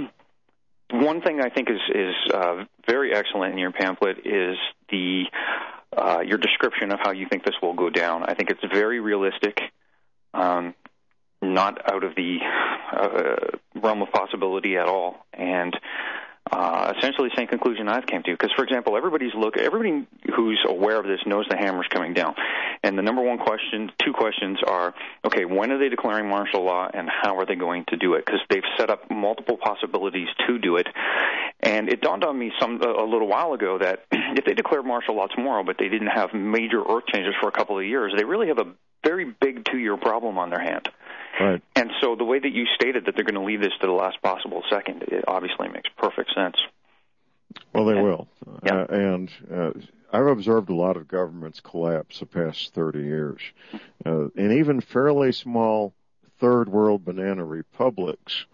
Speaker 15: one thing I think is, is uh, very excellent in your pamphlet is the uh, your description of how you think this will go down. I think it's very realistic, um, not out of the uh, realm of possibility at all, and uh, essentially the same conclusion I've came to. Because, for example, everybody's look, everybody who's aware of this knows the hammer's coming down. And the number one question, two questions are, okay, when are they declaring martial law, and how are they going to do it? Because they've set up multiple possibilities to do it. And it dawned on me some a little while ago that if they declared martial law tomorrow, but they didn't have major earth changes for a couple of years, they really have a very big two-year problem on their hand.
Speaker 2: Right.
Speaker 15: And so the way that you stated that they're going to leave this to the last possible second, it obviously makes perfect sense.
Speaker 2: Well, they
Speaker 15: and,
Speaker 2: will.
Speaker 15: Yeah.
Speaker 2: Uh, and uh, I've observed a lot of governments collapse the past thirty years. Uh, and even fairly small third world banana republics,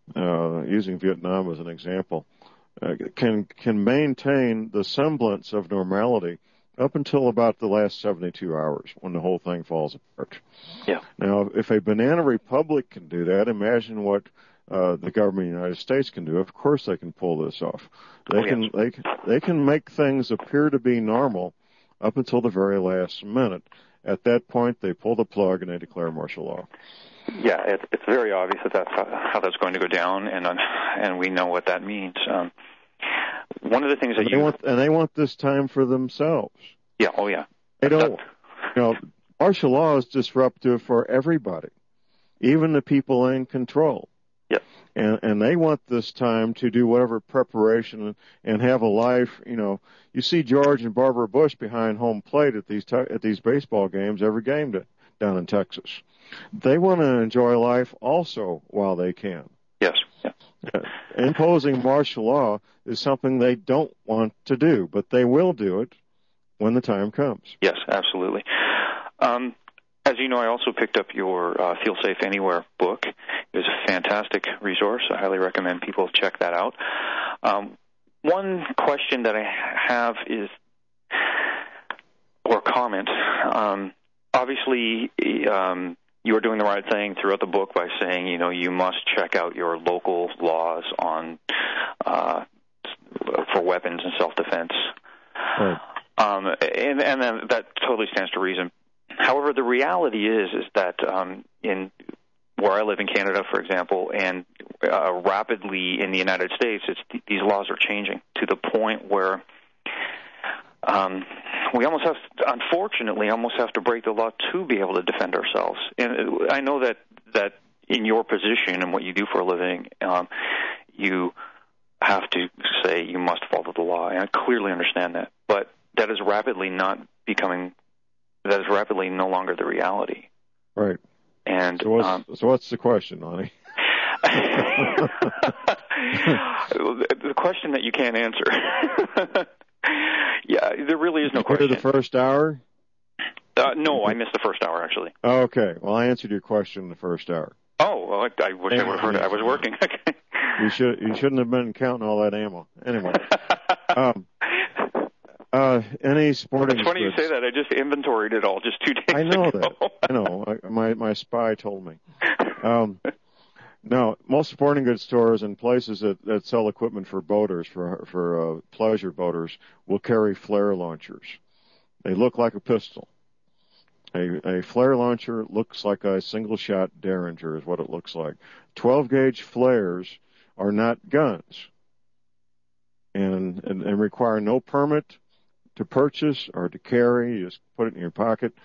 Speaker 2: uh, using Vietnam as an example, uh, can can maintain the semblance of normality up until about the last seventy-two hours when the whole thing falls apart.
Speaker 15: Yeah.
Speaker 2: Now, if a banana republic can do that, imagine what uh, the government of the United States can do. Of course they can pull this off. They
Speaker 15: oh,
Speaker 2: can
Speaker 15: yes.
Speaker 2: they can, they can make things appear to be normal up until the very last minute. At that point, they pull the plug and they declare martial law.
Speaker 15: Yeah, it, it's very obvious that that's how, how that's going to go down, and uh, and we know what that means. Um, one of the things that
Speaker 2: and
Speaker 15: you
Speaker 2: they want, and they want this time for themselves.
Speaker 15: Yeah. Oh, yeah.
Speaker 2: They don't. You know, martial law is disruptive for everybody, even the people in control.
Speaker 15: Yeah.
Speaker 2: And and they want this time to do whatever preparation and, and have a life. You know, you see George and Barbara Bush behind home plate at these at these baseball games every game to, down in Texas. They want to enjoy life also while they can.
Speaker 15: Yes. Yeah.
Speaker 2: Uh, imposing martial law is something they don't want to do, but they will do it when the time comes.
Speaker 15: Yes, absolutely. Um, as you know, I also picked up your uh, Feel Safe Anywhere book. It was a fantastic resource. I highly recommend people check that out. Um, one question that I have is, or comment, um, obviously um, you are doing the right thing throughout the book by saying, you know, you must check out your local laws on uh, for weapons and self-defense.
Speaker 2: Right.
Speaker 15: Um, and, and then that totally stands to reason. However, the reality is is that um, in where I live in Canada, for example, and uh, rapidly in the United States, it's, these laws are changing to the point where um, we almost have, to, unfortunately, almost have to break the law to be able to defend ourselves. And I know that that in your position and what you do for a living, um, you have to say you must follow the law, and I clearly understand that. But that is rapidly not becoming, that is rapidly no longer the reality.
Speaker 2: Right.
Speaker 15: And
Speaker 2: so what's,
Speaker 15: um,
Speaker 2: so what's the question, Lonnie?
Speaker 15: The question that you can't answer. Yeah, there really is no
Speaker 2: Did you
Speaker 15: question.
Speaker 2: hear the first hour?
Speaker 15: Uh, no, I missed the first hour, actually.
Speaker 2: Okay. Well, I answered your question in the first hour.
Speaker 15: Oh, well, I, I wish I would have heard it. I was working.
Speaker 2: You should you shouldn't have been counting all that ammo. Anyway. um, uh, any sporting
Speaker 15: It's funny
Speaker 2: goods.
Speaker 15: you say that. I just inventoried it all just two days ago.
Speaker 2: I know that. I know. I, my my spy told me. Um, now, most sporting goods stores and places that, that sell equipment for boaters, for for uh, pleasure boaters, will carry flare launchers. They look like a pistol. A, a flare launcher looks like a single-shot Derringer is what it looks like. twelve-gauge flares are not guns and, and, and require no permit to purchase or to carry. You just put it in your pocket.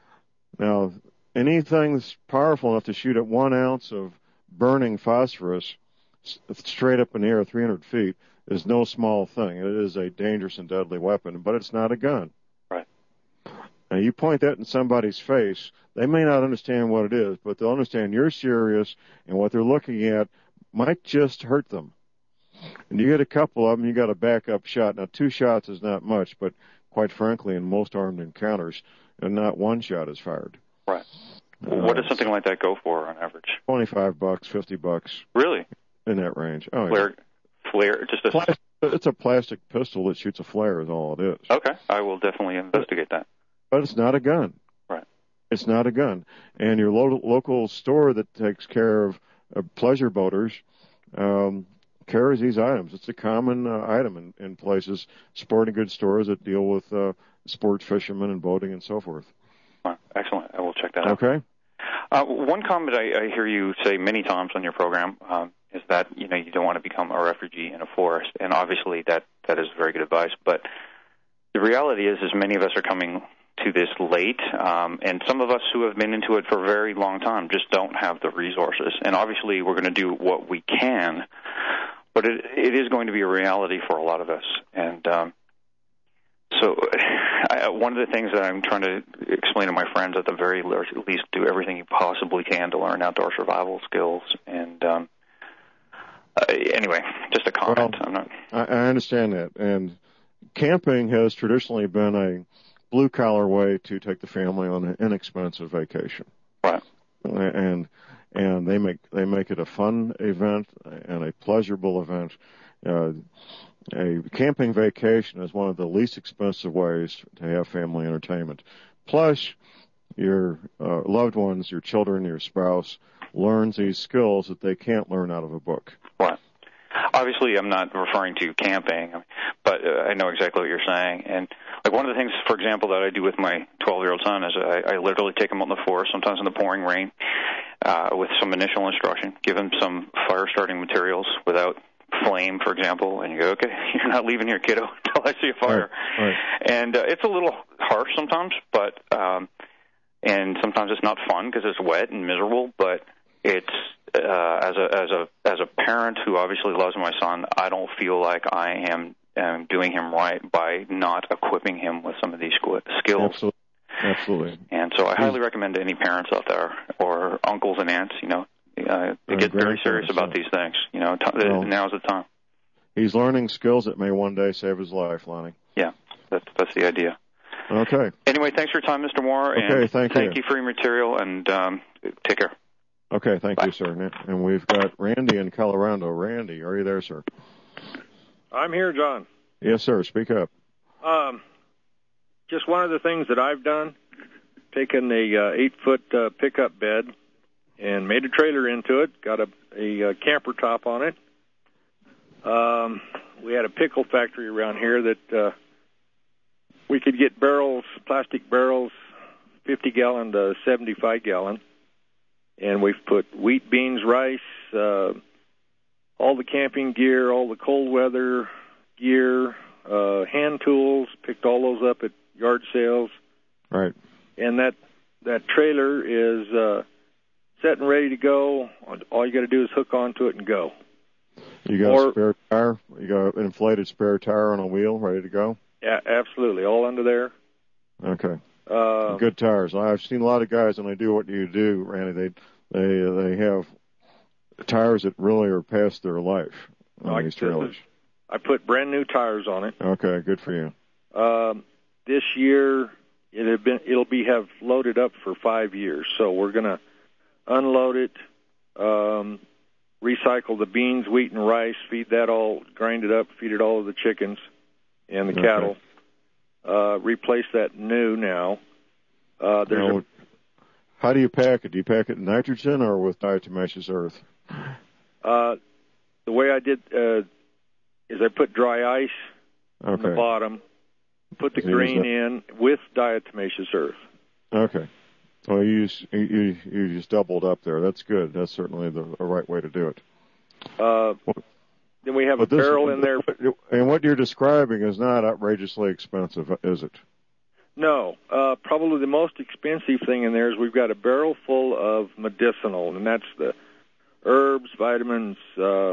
Speaker 2: Now, anything that's powerful enough to shoot at one ounce of burning phosphorus straight up in the air three hundred feet is no small thing. It is a dangerous and deadly weapon, but it's not a gun.
Speaker 15: Right.
Speaker 2: Now, you point that in somebody's face, they may not understand what it is, but they'll understand you're serious, and what they're looking at might just hurt them. And you get a couple of them, you got a backup shot. Now, two shots is not much, but quite frankly, in most armed encounters, not one shot is fired.
Speaker 15: Right. Well, what does something like that go for on average?
Speaker 2: Twenty-five bucks, fifty bucks.
Speaker 15: Really?
Speaker 2: In that range. Oh,
Speaker 15: flare,
Speaker 2: yeah.
Speaker 15: flare, just a.
Speaker 2: Plastic, it's a plastic pistol that shoots a flare, is all it is.
Speaker 15: Okay, I will definitely investigate that.
Speaker 2: But it's not a gun.
Speaker 15: Right.
Speaker 2: It's not a gun. And your lo- local store that takes care of uh, pleasure boaters um, carries these items. It's a common uh, item in, in places, sporting goods stores that deal with uh, sports fishermen and boating and so forth.
Speaker 15: Oh, excellent. I will check that out.
Speaker 2: Okay.
Speaker 15: Uh, one comment I, I hear you say many times on your program um, is that you know you don't want to become a refugee in a forest, and obviously that, that is very good advice. But the reality is, is many of us are coming to this late, um, and some of us who have been into it for a very long time just don't have the resources. And obviously, we're going to do what we can, but it, it is going to be a reality for a lot of us. And um, so, I, one of the things that I'm trying to explain to my friends, at the very least, do everything you possibly can to learn outdoor survival skills. And um, uh, anyway, just a comment.
Speaker 2: Well,
Speaker 15: I'm not.
Speaker 2: I, I understand that, and camping has traditionally been a blue-collar way to take the family on an inexpensive vacation.
Speaker 15: Right.
Speaker 2: And and they make they make it a fun event and a pleasurable event. Uh, a camping vacation is one of the least expensive ways to have family entertainment. Plus, your uh, loved ones, your children, your spouse, learns these skills that they can't learn out of a book.
Speaker 15: Right. Obviously, I'm not referring to camping, but uh, I know exactly what you're saying. And like one of the things, for example, that I do with my twelve-year-old son is I, I literally take him out in the forest, sometimes in the pouring rain, uh, with some initial instruction, give him some fire-starting materials without flame, for example, and you go, okay, you're not leaving here, kiddo, until I see a fire.
Speaker 2: Right, right.
Speaker 15: And uh, it's a little harsh sometimes, but um, and sometimes it's not fun because it's wet and miserable, but it's uh, as a as a as a parent who obviously loves my son, I don't feel like I am um, doing him right by not equipping him with some of these skills.
Speaker 2: Absolutely. Absolutely.
Speaker 15: And so I highly recommend to any parents out there or uncles and aunts, you know, uh, to get very serious about these things. You know, t-
Speaker 2: well,
Speaker 15: now's the time.
Speaker 2: He's learning skills that may one day save his life, Lonnie.
Speaker 15: Yeah, that's that's the idea.
Speaker 2: Okay.
Speaker 15: Anyway, thanks for your time, Mister Moore.
Speaker 2: Okay,
Speaker 15: and
Speaker 2: thank,
Speaker 15: thank
Speaker 2: you.
Speaker 15: you for your material, and um, take care.
Speaker 2: Okay, thank
Speaker 15: Bye.
Speaker 2: you, sir. And we've got Randy in Colorado. Randy, are you there, sir?
Speaker 17: I'm here, John.
Speaker 2: Yes, sir. Speak up.
Speaker 17: Um, just one of the things that I've done, taken a uh, eight-foot uh, pickup bed and made a trailer into it, got a, a, a camper top on it. Um, we had a pickle factory around here that uh, we could get barrels, plastic barrels, fifty gallon to seventy-five gallon. And we've put wheat, beans, rice, uh, all the camping gear, all the cold weather gear, uh, hand tools, picked all those up at yard sales.
Speaker 2: Right.
Speaker 17: And that that trailer is uh, set and ready to go. All you got to do is hook onto it and go.
Speaker 2: You got
Speaker 17: or,
Speaker 2: a spare tire? You got an inflated spare tire on a wheel ready to go?
Speaker 17: Yeah, absolutely, all under there.
Speaker 2: Okay.
Speaker 17: Uh,
Speaker 2: Good tires. I've seen a lot of guys, and they do what you do, Randy. They they they have tires that really are past their life on
Speaker 17: I,
Speaker 2: these trailers.
Speaker 17: I put brand new tires on it.
Speaker 2: Okay, good for you.
Speaker 17: Um, this year it had been it'll be have loaded up for five years. So we're gonna unload it, um, recycle the beans, wheat, and rice, feed that all, grind it up, feed it all to the chickens and the
Speaker 2: Okay.
Speaker 17: cattle. Uh, replace that new now. Uh, there's
Speaker 2: Now, how do you pack it? Do you pack it in nitrogen or with diatomaceous earth?
Speaker 17: a, uh, the way I did uh, is I put dry ice on
Speaker 2: Okay.
Speaker 17: the bottom, put the
Speaker 2: So you
Speaker 17: grain
Speaker 2: use
Speaker 17: in with diatomaceous earth.
Speaker 2: Okay. Well, you use, you you you just doubled up there. That's good. That's certainly the, the right way to do it.
Speaker 17: Uh, then we have a
Speaker 2: But this-
Speaker 17: barrel in there.
Speaker 2: And what you're describing is not outrageously expensive, is it?
Speaker 17: No, uh, probably the most expensive thing in there is we've got a barrel full of medicinal, and that's the herbs, vitamins, uh,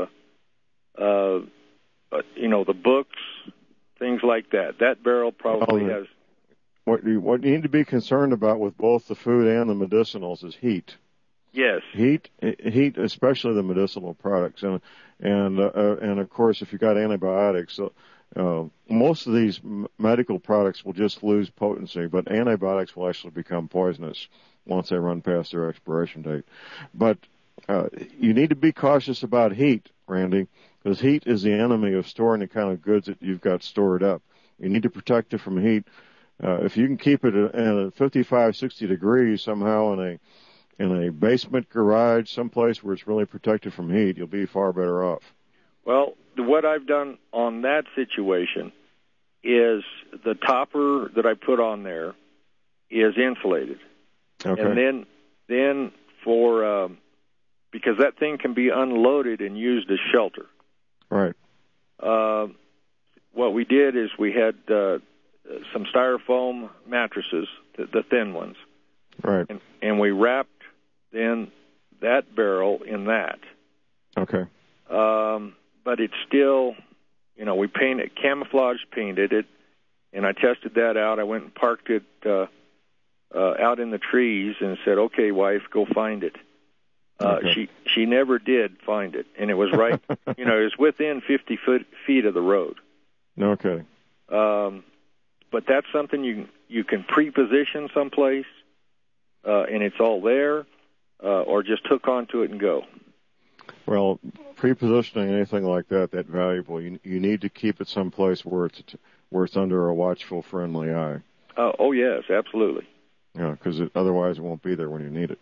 Speaker 17: uh, uh, you know, the books, things like that. That barrel probably
Speaker 2: Oh,
Speaker 17: has.
Speaker 2: What you what you need to be concerned about with both the food and the medicinals is heat.
Speaker 17: Yes.
Speaker 2: Heat, heat, especially the medicinal products, and and uh, and of course, if you got antibiotics, uh, uh, most of these m- medical products will just lose potency, but antibiotics will actually become poisonous once they run past their expiration date. But uh, you need to be cautious about heat, Randy, because heat is the enemy of storing the kind of goods that you've got stored up. You need to protect it from heat. Uh, if you can keep it at, at fifty-five, sixty degrees somehow in a in a basement garage, someplace where it's really protected from heat, you'll be far better off.
Speaker 17: Well, the, what I've done on that situation is the topper that I put on there is insulated.
Speaker 2: Okay.
Speaker 17: And then, then for um, because that thing can be unloaded and used as shelter.
Speaker 2: Right.
Speaker 17: Uh, what we did is we had uh, some styrofoam mattresses, the, the thin ones,
Speaker 2: Right.
Speaker 17: and, and we wrapped then that barrel in that.
Speaker 2: Okay.
Speaker 17: Um, but it's still, you know, we painted, camouflage painted it, and I tested that out. I went and parked it uh, uh, out in the trees and said, "Okay, wife, go find it." Uh,
Speaker 2: Okay.
Speaker 17: She she never did find it, and it was right, you know, it was within fifty foot, feet of the road.
Speaker 2: No kidding.
Speaker 17: Um, but that's something you you can pre-position someplace, uh, and it's all there, uh, or just hook onto it and go.
Speaker 2: Well, pre-positioning anything like that, that valuable, you you need to keep it someplace where it's where it's under a watchful, friendly eye.
Speaker 17: Uh, oh yes, absolutely.
Speaker 2: Yeah, because it, otherwise it won't be there when you need it.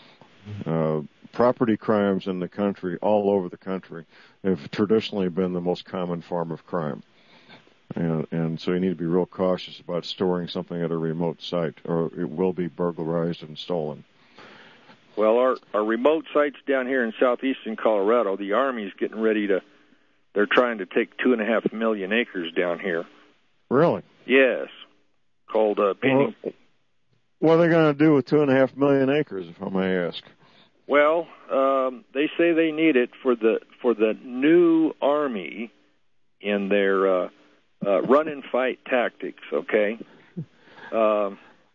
Speaker 2: Uh, property crimes in the country, all over the country, have traditionally been the most common form of crime. And, and so you need to be real cautious about storing something at a remote site, or it will be burglarized and stolen.
Speaker 17: Well, our, our remote sites down here in southeastern Colorado, the Army's getting ready to, they're trying to take two and a half million acres down here.
Speaker 2: Really?
Speaker 17: Yes. Called uh, Painting.
Speaker 2: Well, what are they going to do with two and a half million acres, if I may ask?
Speaker 17: Well, um, they say they need it for the for the new Army in their uh, uh, run and fight tactics. Okay. Um,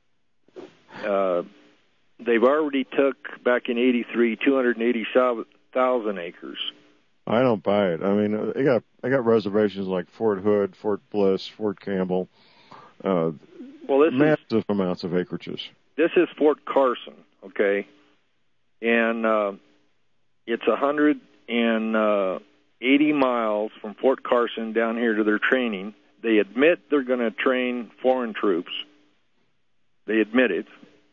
Speaker 17: uh, they've already took back in eighty-three two hundred eighty thousand acres.
Speaker 2: I don't buy it. I mean, they got they got reservations like Fort Hood, Fort Bliss, Fort Campbell. Uh,
Speaker 17: well, this
Speaker 2: massive
Speaker 17: is,
Speaker 2: amounts of acreages.
Speaker 17: This is Fort Carson, okay, and uh, it's one hundred eighty miles from Fort Carson down here to their training. They admit they're going to train foreign troops. They admit it.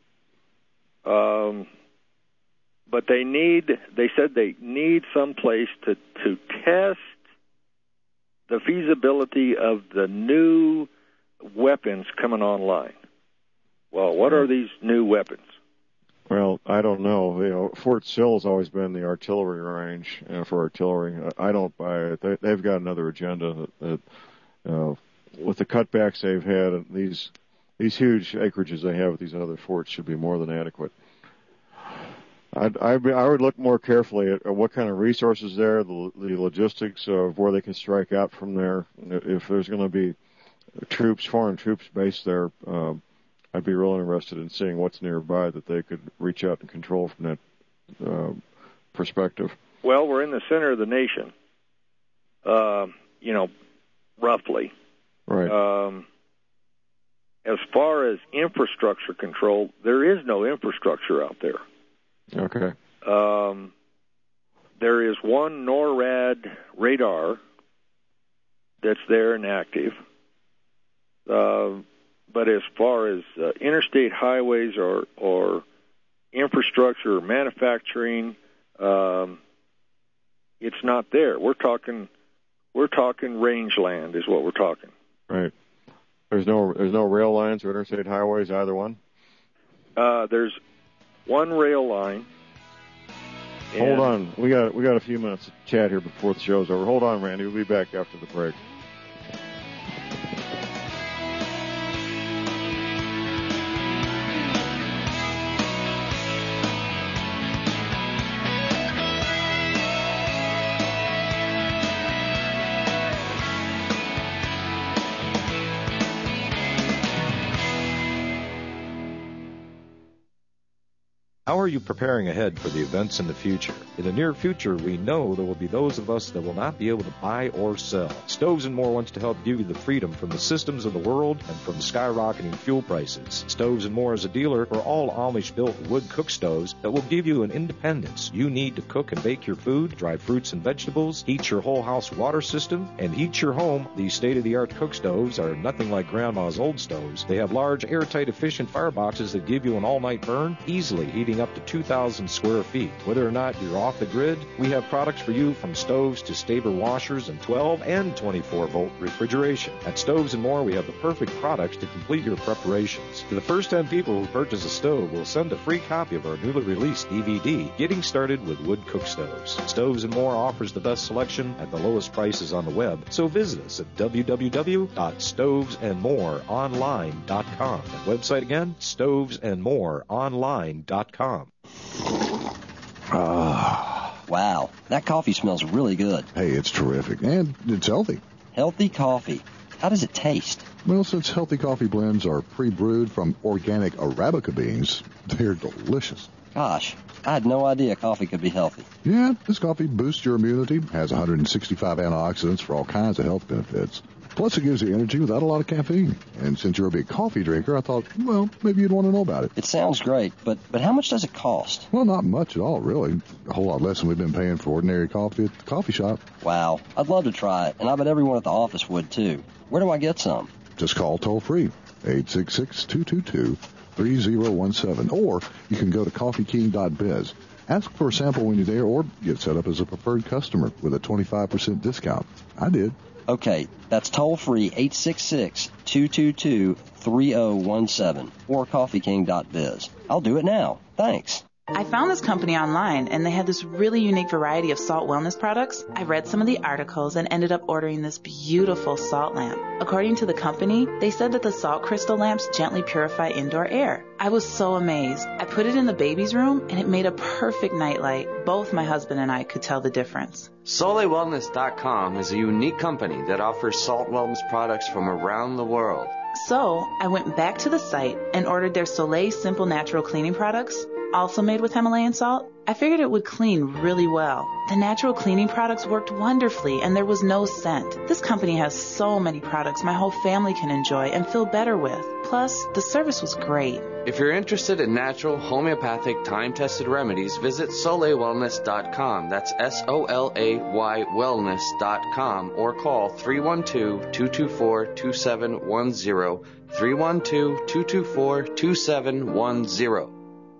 Speaker 17: Um, but they need, they said they need some place to, to test the feasibility of the new weapons coming online. Well, what are these new weapons?
Speaker 2: Well, I don't know. You know, Fort Sill has always been the artillery range uh, for artillery. I don't buy it. They, they've got another agenda that, that uh, with the cutbacks they've had, and these these huge acreages they have at these other forts should be more than adequate. I'd, I'd be, I would look more carefully at, at what kind of resources there, the, the logistics of where they can strike out from there. If there's going to be troops, foreign troops based there, uh, I'd be real interested in seeing what's nearby that they could reach out and control from that uh, perspective.
Speaker 17: Well, we're in the center of the nation, uh, you know, roughly.
Speaker 2: Right.
Speaker 17: Um, as far as infrastructure control, there is no infrastructure out there.
Speaker 2: Okay.
Speaker 17: Um, there is one NORAD radar that's there and active. Uh, but as far as uh, interstate highways or, or infrastructure or manufacturing, um, it's not there. We're talking, we're talking rangeland is what we're talking.
Speaker 2: Right. There's no, there's no rail lines or interstate highways, either one?
Speaker 17: Uh, there's one rail line.
Speaker 2: Hold on. We got, we got a few minutes to chat here before the show's over. Hold on, Randy. We'll be back after the break.
Speaker 12: How are you preparing ahead for the events in the future? In the near future, we know there will be those of us that will not be able to buy or sell. Stoves and More wants to help give you the freedom from the systems of the world and from skyrocketing fuel prices. Stoves and More is a dealer for all Amish-built wood cook stoves that will give you an independence you need to cook and bake your food, dry fruits and vegetables, heat your whole house water system, and heat your home. These state-of-the-art cook stoves are nothing like Grandma's old stoves. They have large, airtight, efficient fireboxes that give you an all-night burn, easily heating up to two thousand square feet. Whether or not you're off the grid, we have products for you from stoves to Staber washers and twelve and twenty-four volt refrigeration. At Stoves and More, we have the perfect products to complete your preparations. To the first ten people who purchase a stove, we'll send a free copy of our newly released D V D, Getting Started with Wood Cook Stoves. Stoves and More offers the best selection at the lowest prices on the web, so visit us at w w w dot stoves and more online dot com. That website again, stoves and more online dot com.
Speaker 14: Ah.
Speaker 13: Wow, that coffee smells really good.
Speaker 14: Hey, it's terrific, and it's healthy.
Speaker 13: Healthy coffee. How does it taste?
Speaker 14: Well, since healthy coffee blends are pre-brewed from organic Arabica beans, they're delicious.
Speaker 13: Gosh, I had no idea coffee could be healthy.
Speaker 14: Yeah, this coffee boosts your immunity, has one hundred sixty-five antioxidants for all kinds of health benefits. Plus, it gives you energy without a lot of caffeine. And since you're a big coffee drinker, I thought, well, maybe you'd want to know about it.
Speaker 13: It sounds great, but, but how much does it cost?
Speaker 14: Well, not much at all, really. A whole lot less than we've been paying for ordinary coffee at the coffee shop.
Speaker 13: Wow, I'd love to try it, and I bet everyone at the office would, too. Where do I get some?
Speaker 14: Just call toll-free, eight six six, two two two, three zero one seven, or you can go to coffee king dot biz. Ask for a sample when you're there, or get set up as a preferred customer with a twenty-five percent discount. I did.
Speaker 13: Okay, that's toll-free, eight six six, two two two, three zero one seven, or coffee king dot biz. I'll do it now. Thanks.
Speaker 18: I found this company online, and they had this really unique variety of salt wellness products. I read some of the articles and ended up ordering this beautiful salt lamp. According to the company, they said that the salt crystal lamps gently purify indoor air. I was so amazed. I put it in the baby's room, and it made a perfect nightlight. Both my husband and I could tell the difference.
Speaker 19: Soleil Wellness dot com is a unique company that offers salt wellness products from around the world.
Speaker 18: So I went back to the site and ordered their Soleil Simple Natural Cleaning products, also made with Himalayan salt. I figured it would clean really well. The natural cleaning products worked wonderfully, and there was no scent. This company has so many products my whole family can enjoy and feel better with. Plus, the service was great.
Speaker 19: If you're interested in natural, homeopathic, time-tested remedies, visit Soleil Wellness dot com. That's S O L A Y Wellness dot com, or call three one two, two two four, two seven one zero, three one two, two two four, two seven one zero.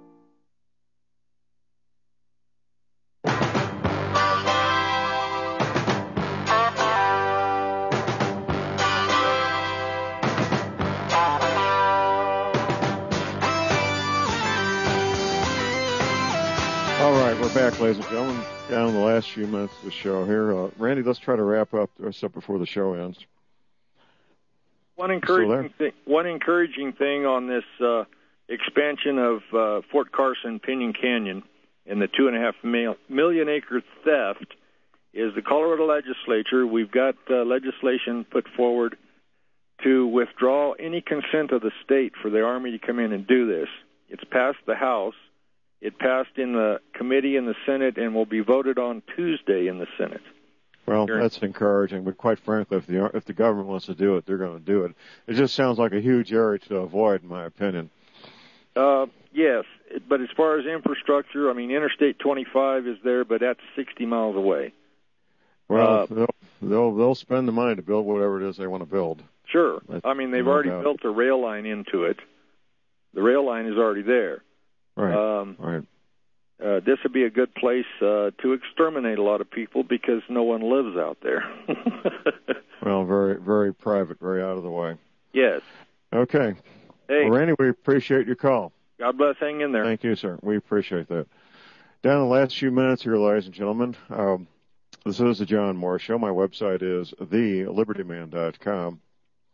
Speaker 2: Back, ladies and gentlemen, down in the last few minutes of the show here. Uh, Randy, let's try to wrap up this up before the show ends.
Speaker 17: One encouraging thing, one encouraging thing on this uh, expansion of uh, Fort Carson Pinyon Canyon and the two and a half mil- million acre theft is the Colorado legislature. We've got uh, legislation put forward to withdraw any consent of the state for the Army to come in and do this. It's passed the House. It passed in the committee in the Senate and will be voted on Tuesday in the Senate.
Speaker 2: Well, that's encouraging, but quite frankly, if the if the government wants to do it, they're going to do it. It just sounds like a huge area to avoid, in my opinion.
Speaker 17: Uh, yes, but as far as infrastructure, I mean, Interstate twenty-five is there, but that's sixty miles away.
Speaker 2: Well,
Speaker 17: uh,
Speaker 2: they'll, they'll they'll spend the money to build whatever it is they want to build.
Speaker 17: Sure.
Speaker 2: That's
Speaker 17: I mean, they've
Speaker 2: no
Speaker 17: already
Speaker 2: doubt.
Speaker 17: built a rail line into it. The rail line is already there.
Speaker 2: Right.
Speaker 17: Um,
Speaker 2: right.
Speaker 17: Uh, this would be a good place uh, to exterminate a lot of people because no one lives out there.
Speaker 2: Well, very, very private, very out of the way.
Speaker 17: Yes.
Speaker 2: Okay.
Speaker 17: Hey.
Speaker 2: Well, Randy, we appreciate your call.
Speaker 17: God bless. Hang in there.
Speaker 2: Thank you, sir. We appreciate that. Down in the last few minutes here, ladies and gentlemen, um, this is the John Moore Show. My website is the liberty man dot com.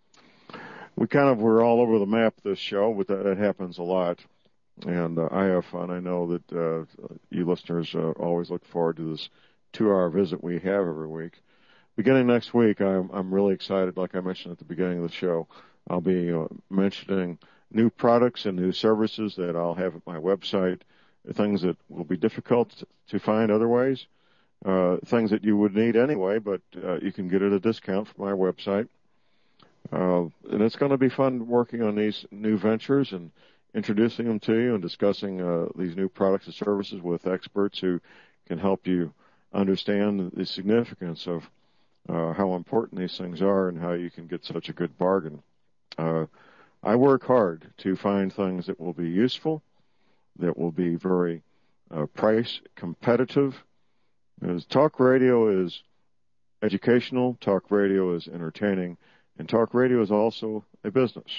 Speaker 2: We kind of were all over the map this show, but that, that happens a lot. And uh, I have fun. I know that uh, you listeners uh, always look forward to this two-hour visit we have every week. Beginning next week, I'm, I'm really excited. Like I mentioned at the beginning of the show, I'll be uh, mentioning new products and new services that I'll have at my website, things that will be difficult to find otherwise, uh, things that you would need anyway, but uh, you can get at a discount from my website. Uh, and it's going to be fun working on these new ventures and introducing them to you and discussing uh, these new products and services with experts who can help you understand the significance of uh, how important these things are and how you can get such a good bargain. Uh, I work hard to find things that will be useful, that will be very uh, price competitive. As talk radio is educational, talk radio is entertaining, and talk radio is also a business.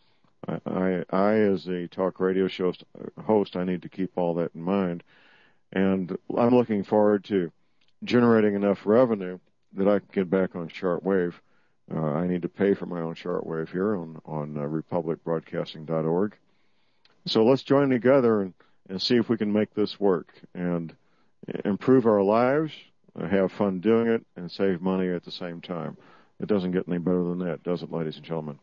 Speaker 2: I, I, as a talk radio show host, I need to keep all that in mind. And I'm looking forward to generating enough revenue that I can get back on shortwave. Uh, I need to pay for my own shortwave here on, on uh, republic broadcasting dot org. So let's join together and, and see if we can make this work and improve our lives, have fun doing it, and save money at the same time. It doesn't get any better than that, does it, ladies and gentlemen?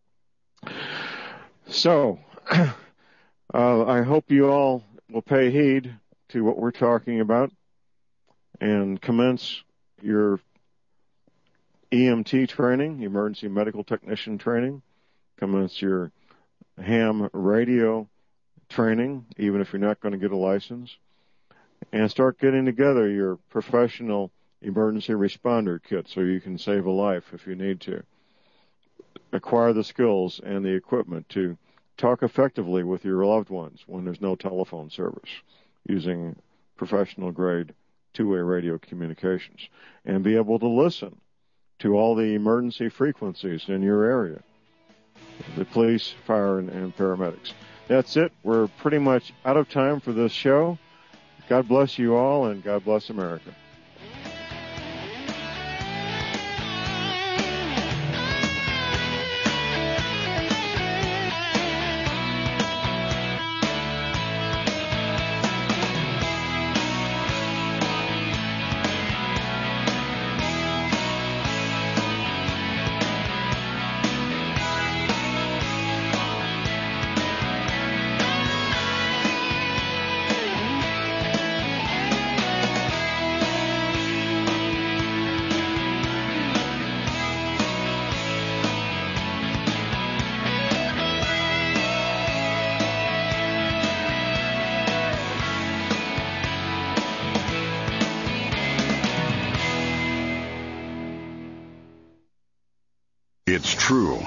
Speaker 2: So, uh, I hope you all will pay heed to what we're talking about and commence your E M T training, emergency medical technician training, commence your ham radio training, even if you're not going to get a license, and start getting together your professional emergency responder kit so you can save a life if you need to. Acquire the skills and the equipment to talk effectively with your loved ones when there's no telephone service using professional grade two-way radio communications, and be able to listen to all the emergency frequencies in your area, the police, fire, and, and paramedics. That's it. We're pretty much out of time for this show. God bless you all, and God bless America.
Speaker 20: It's true.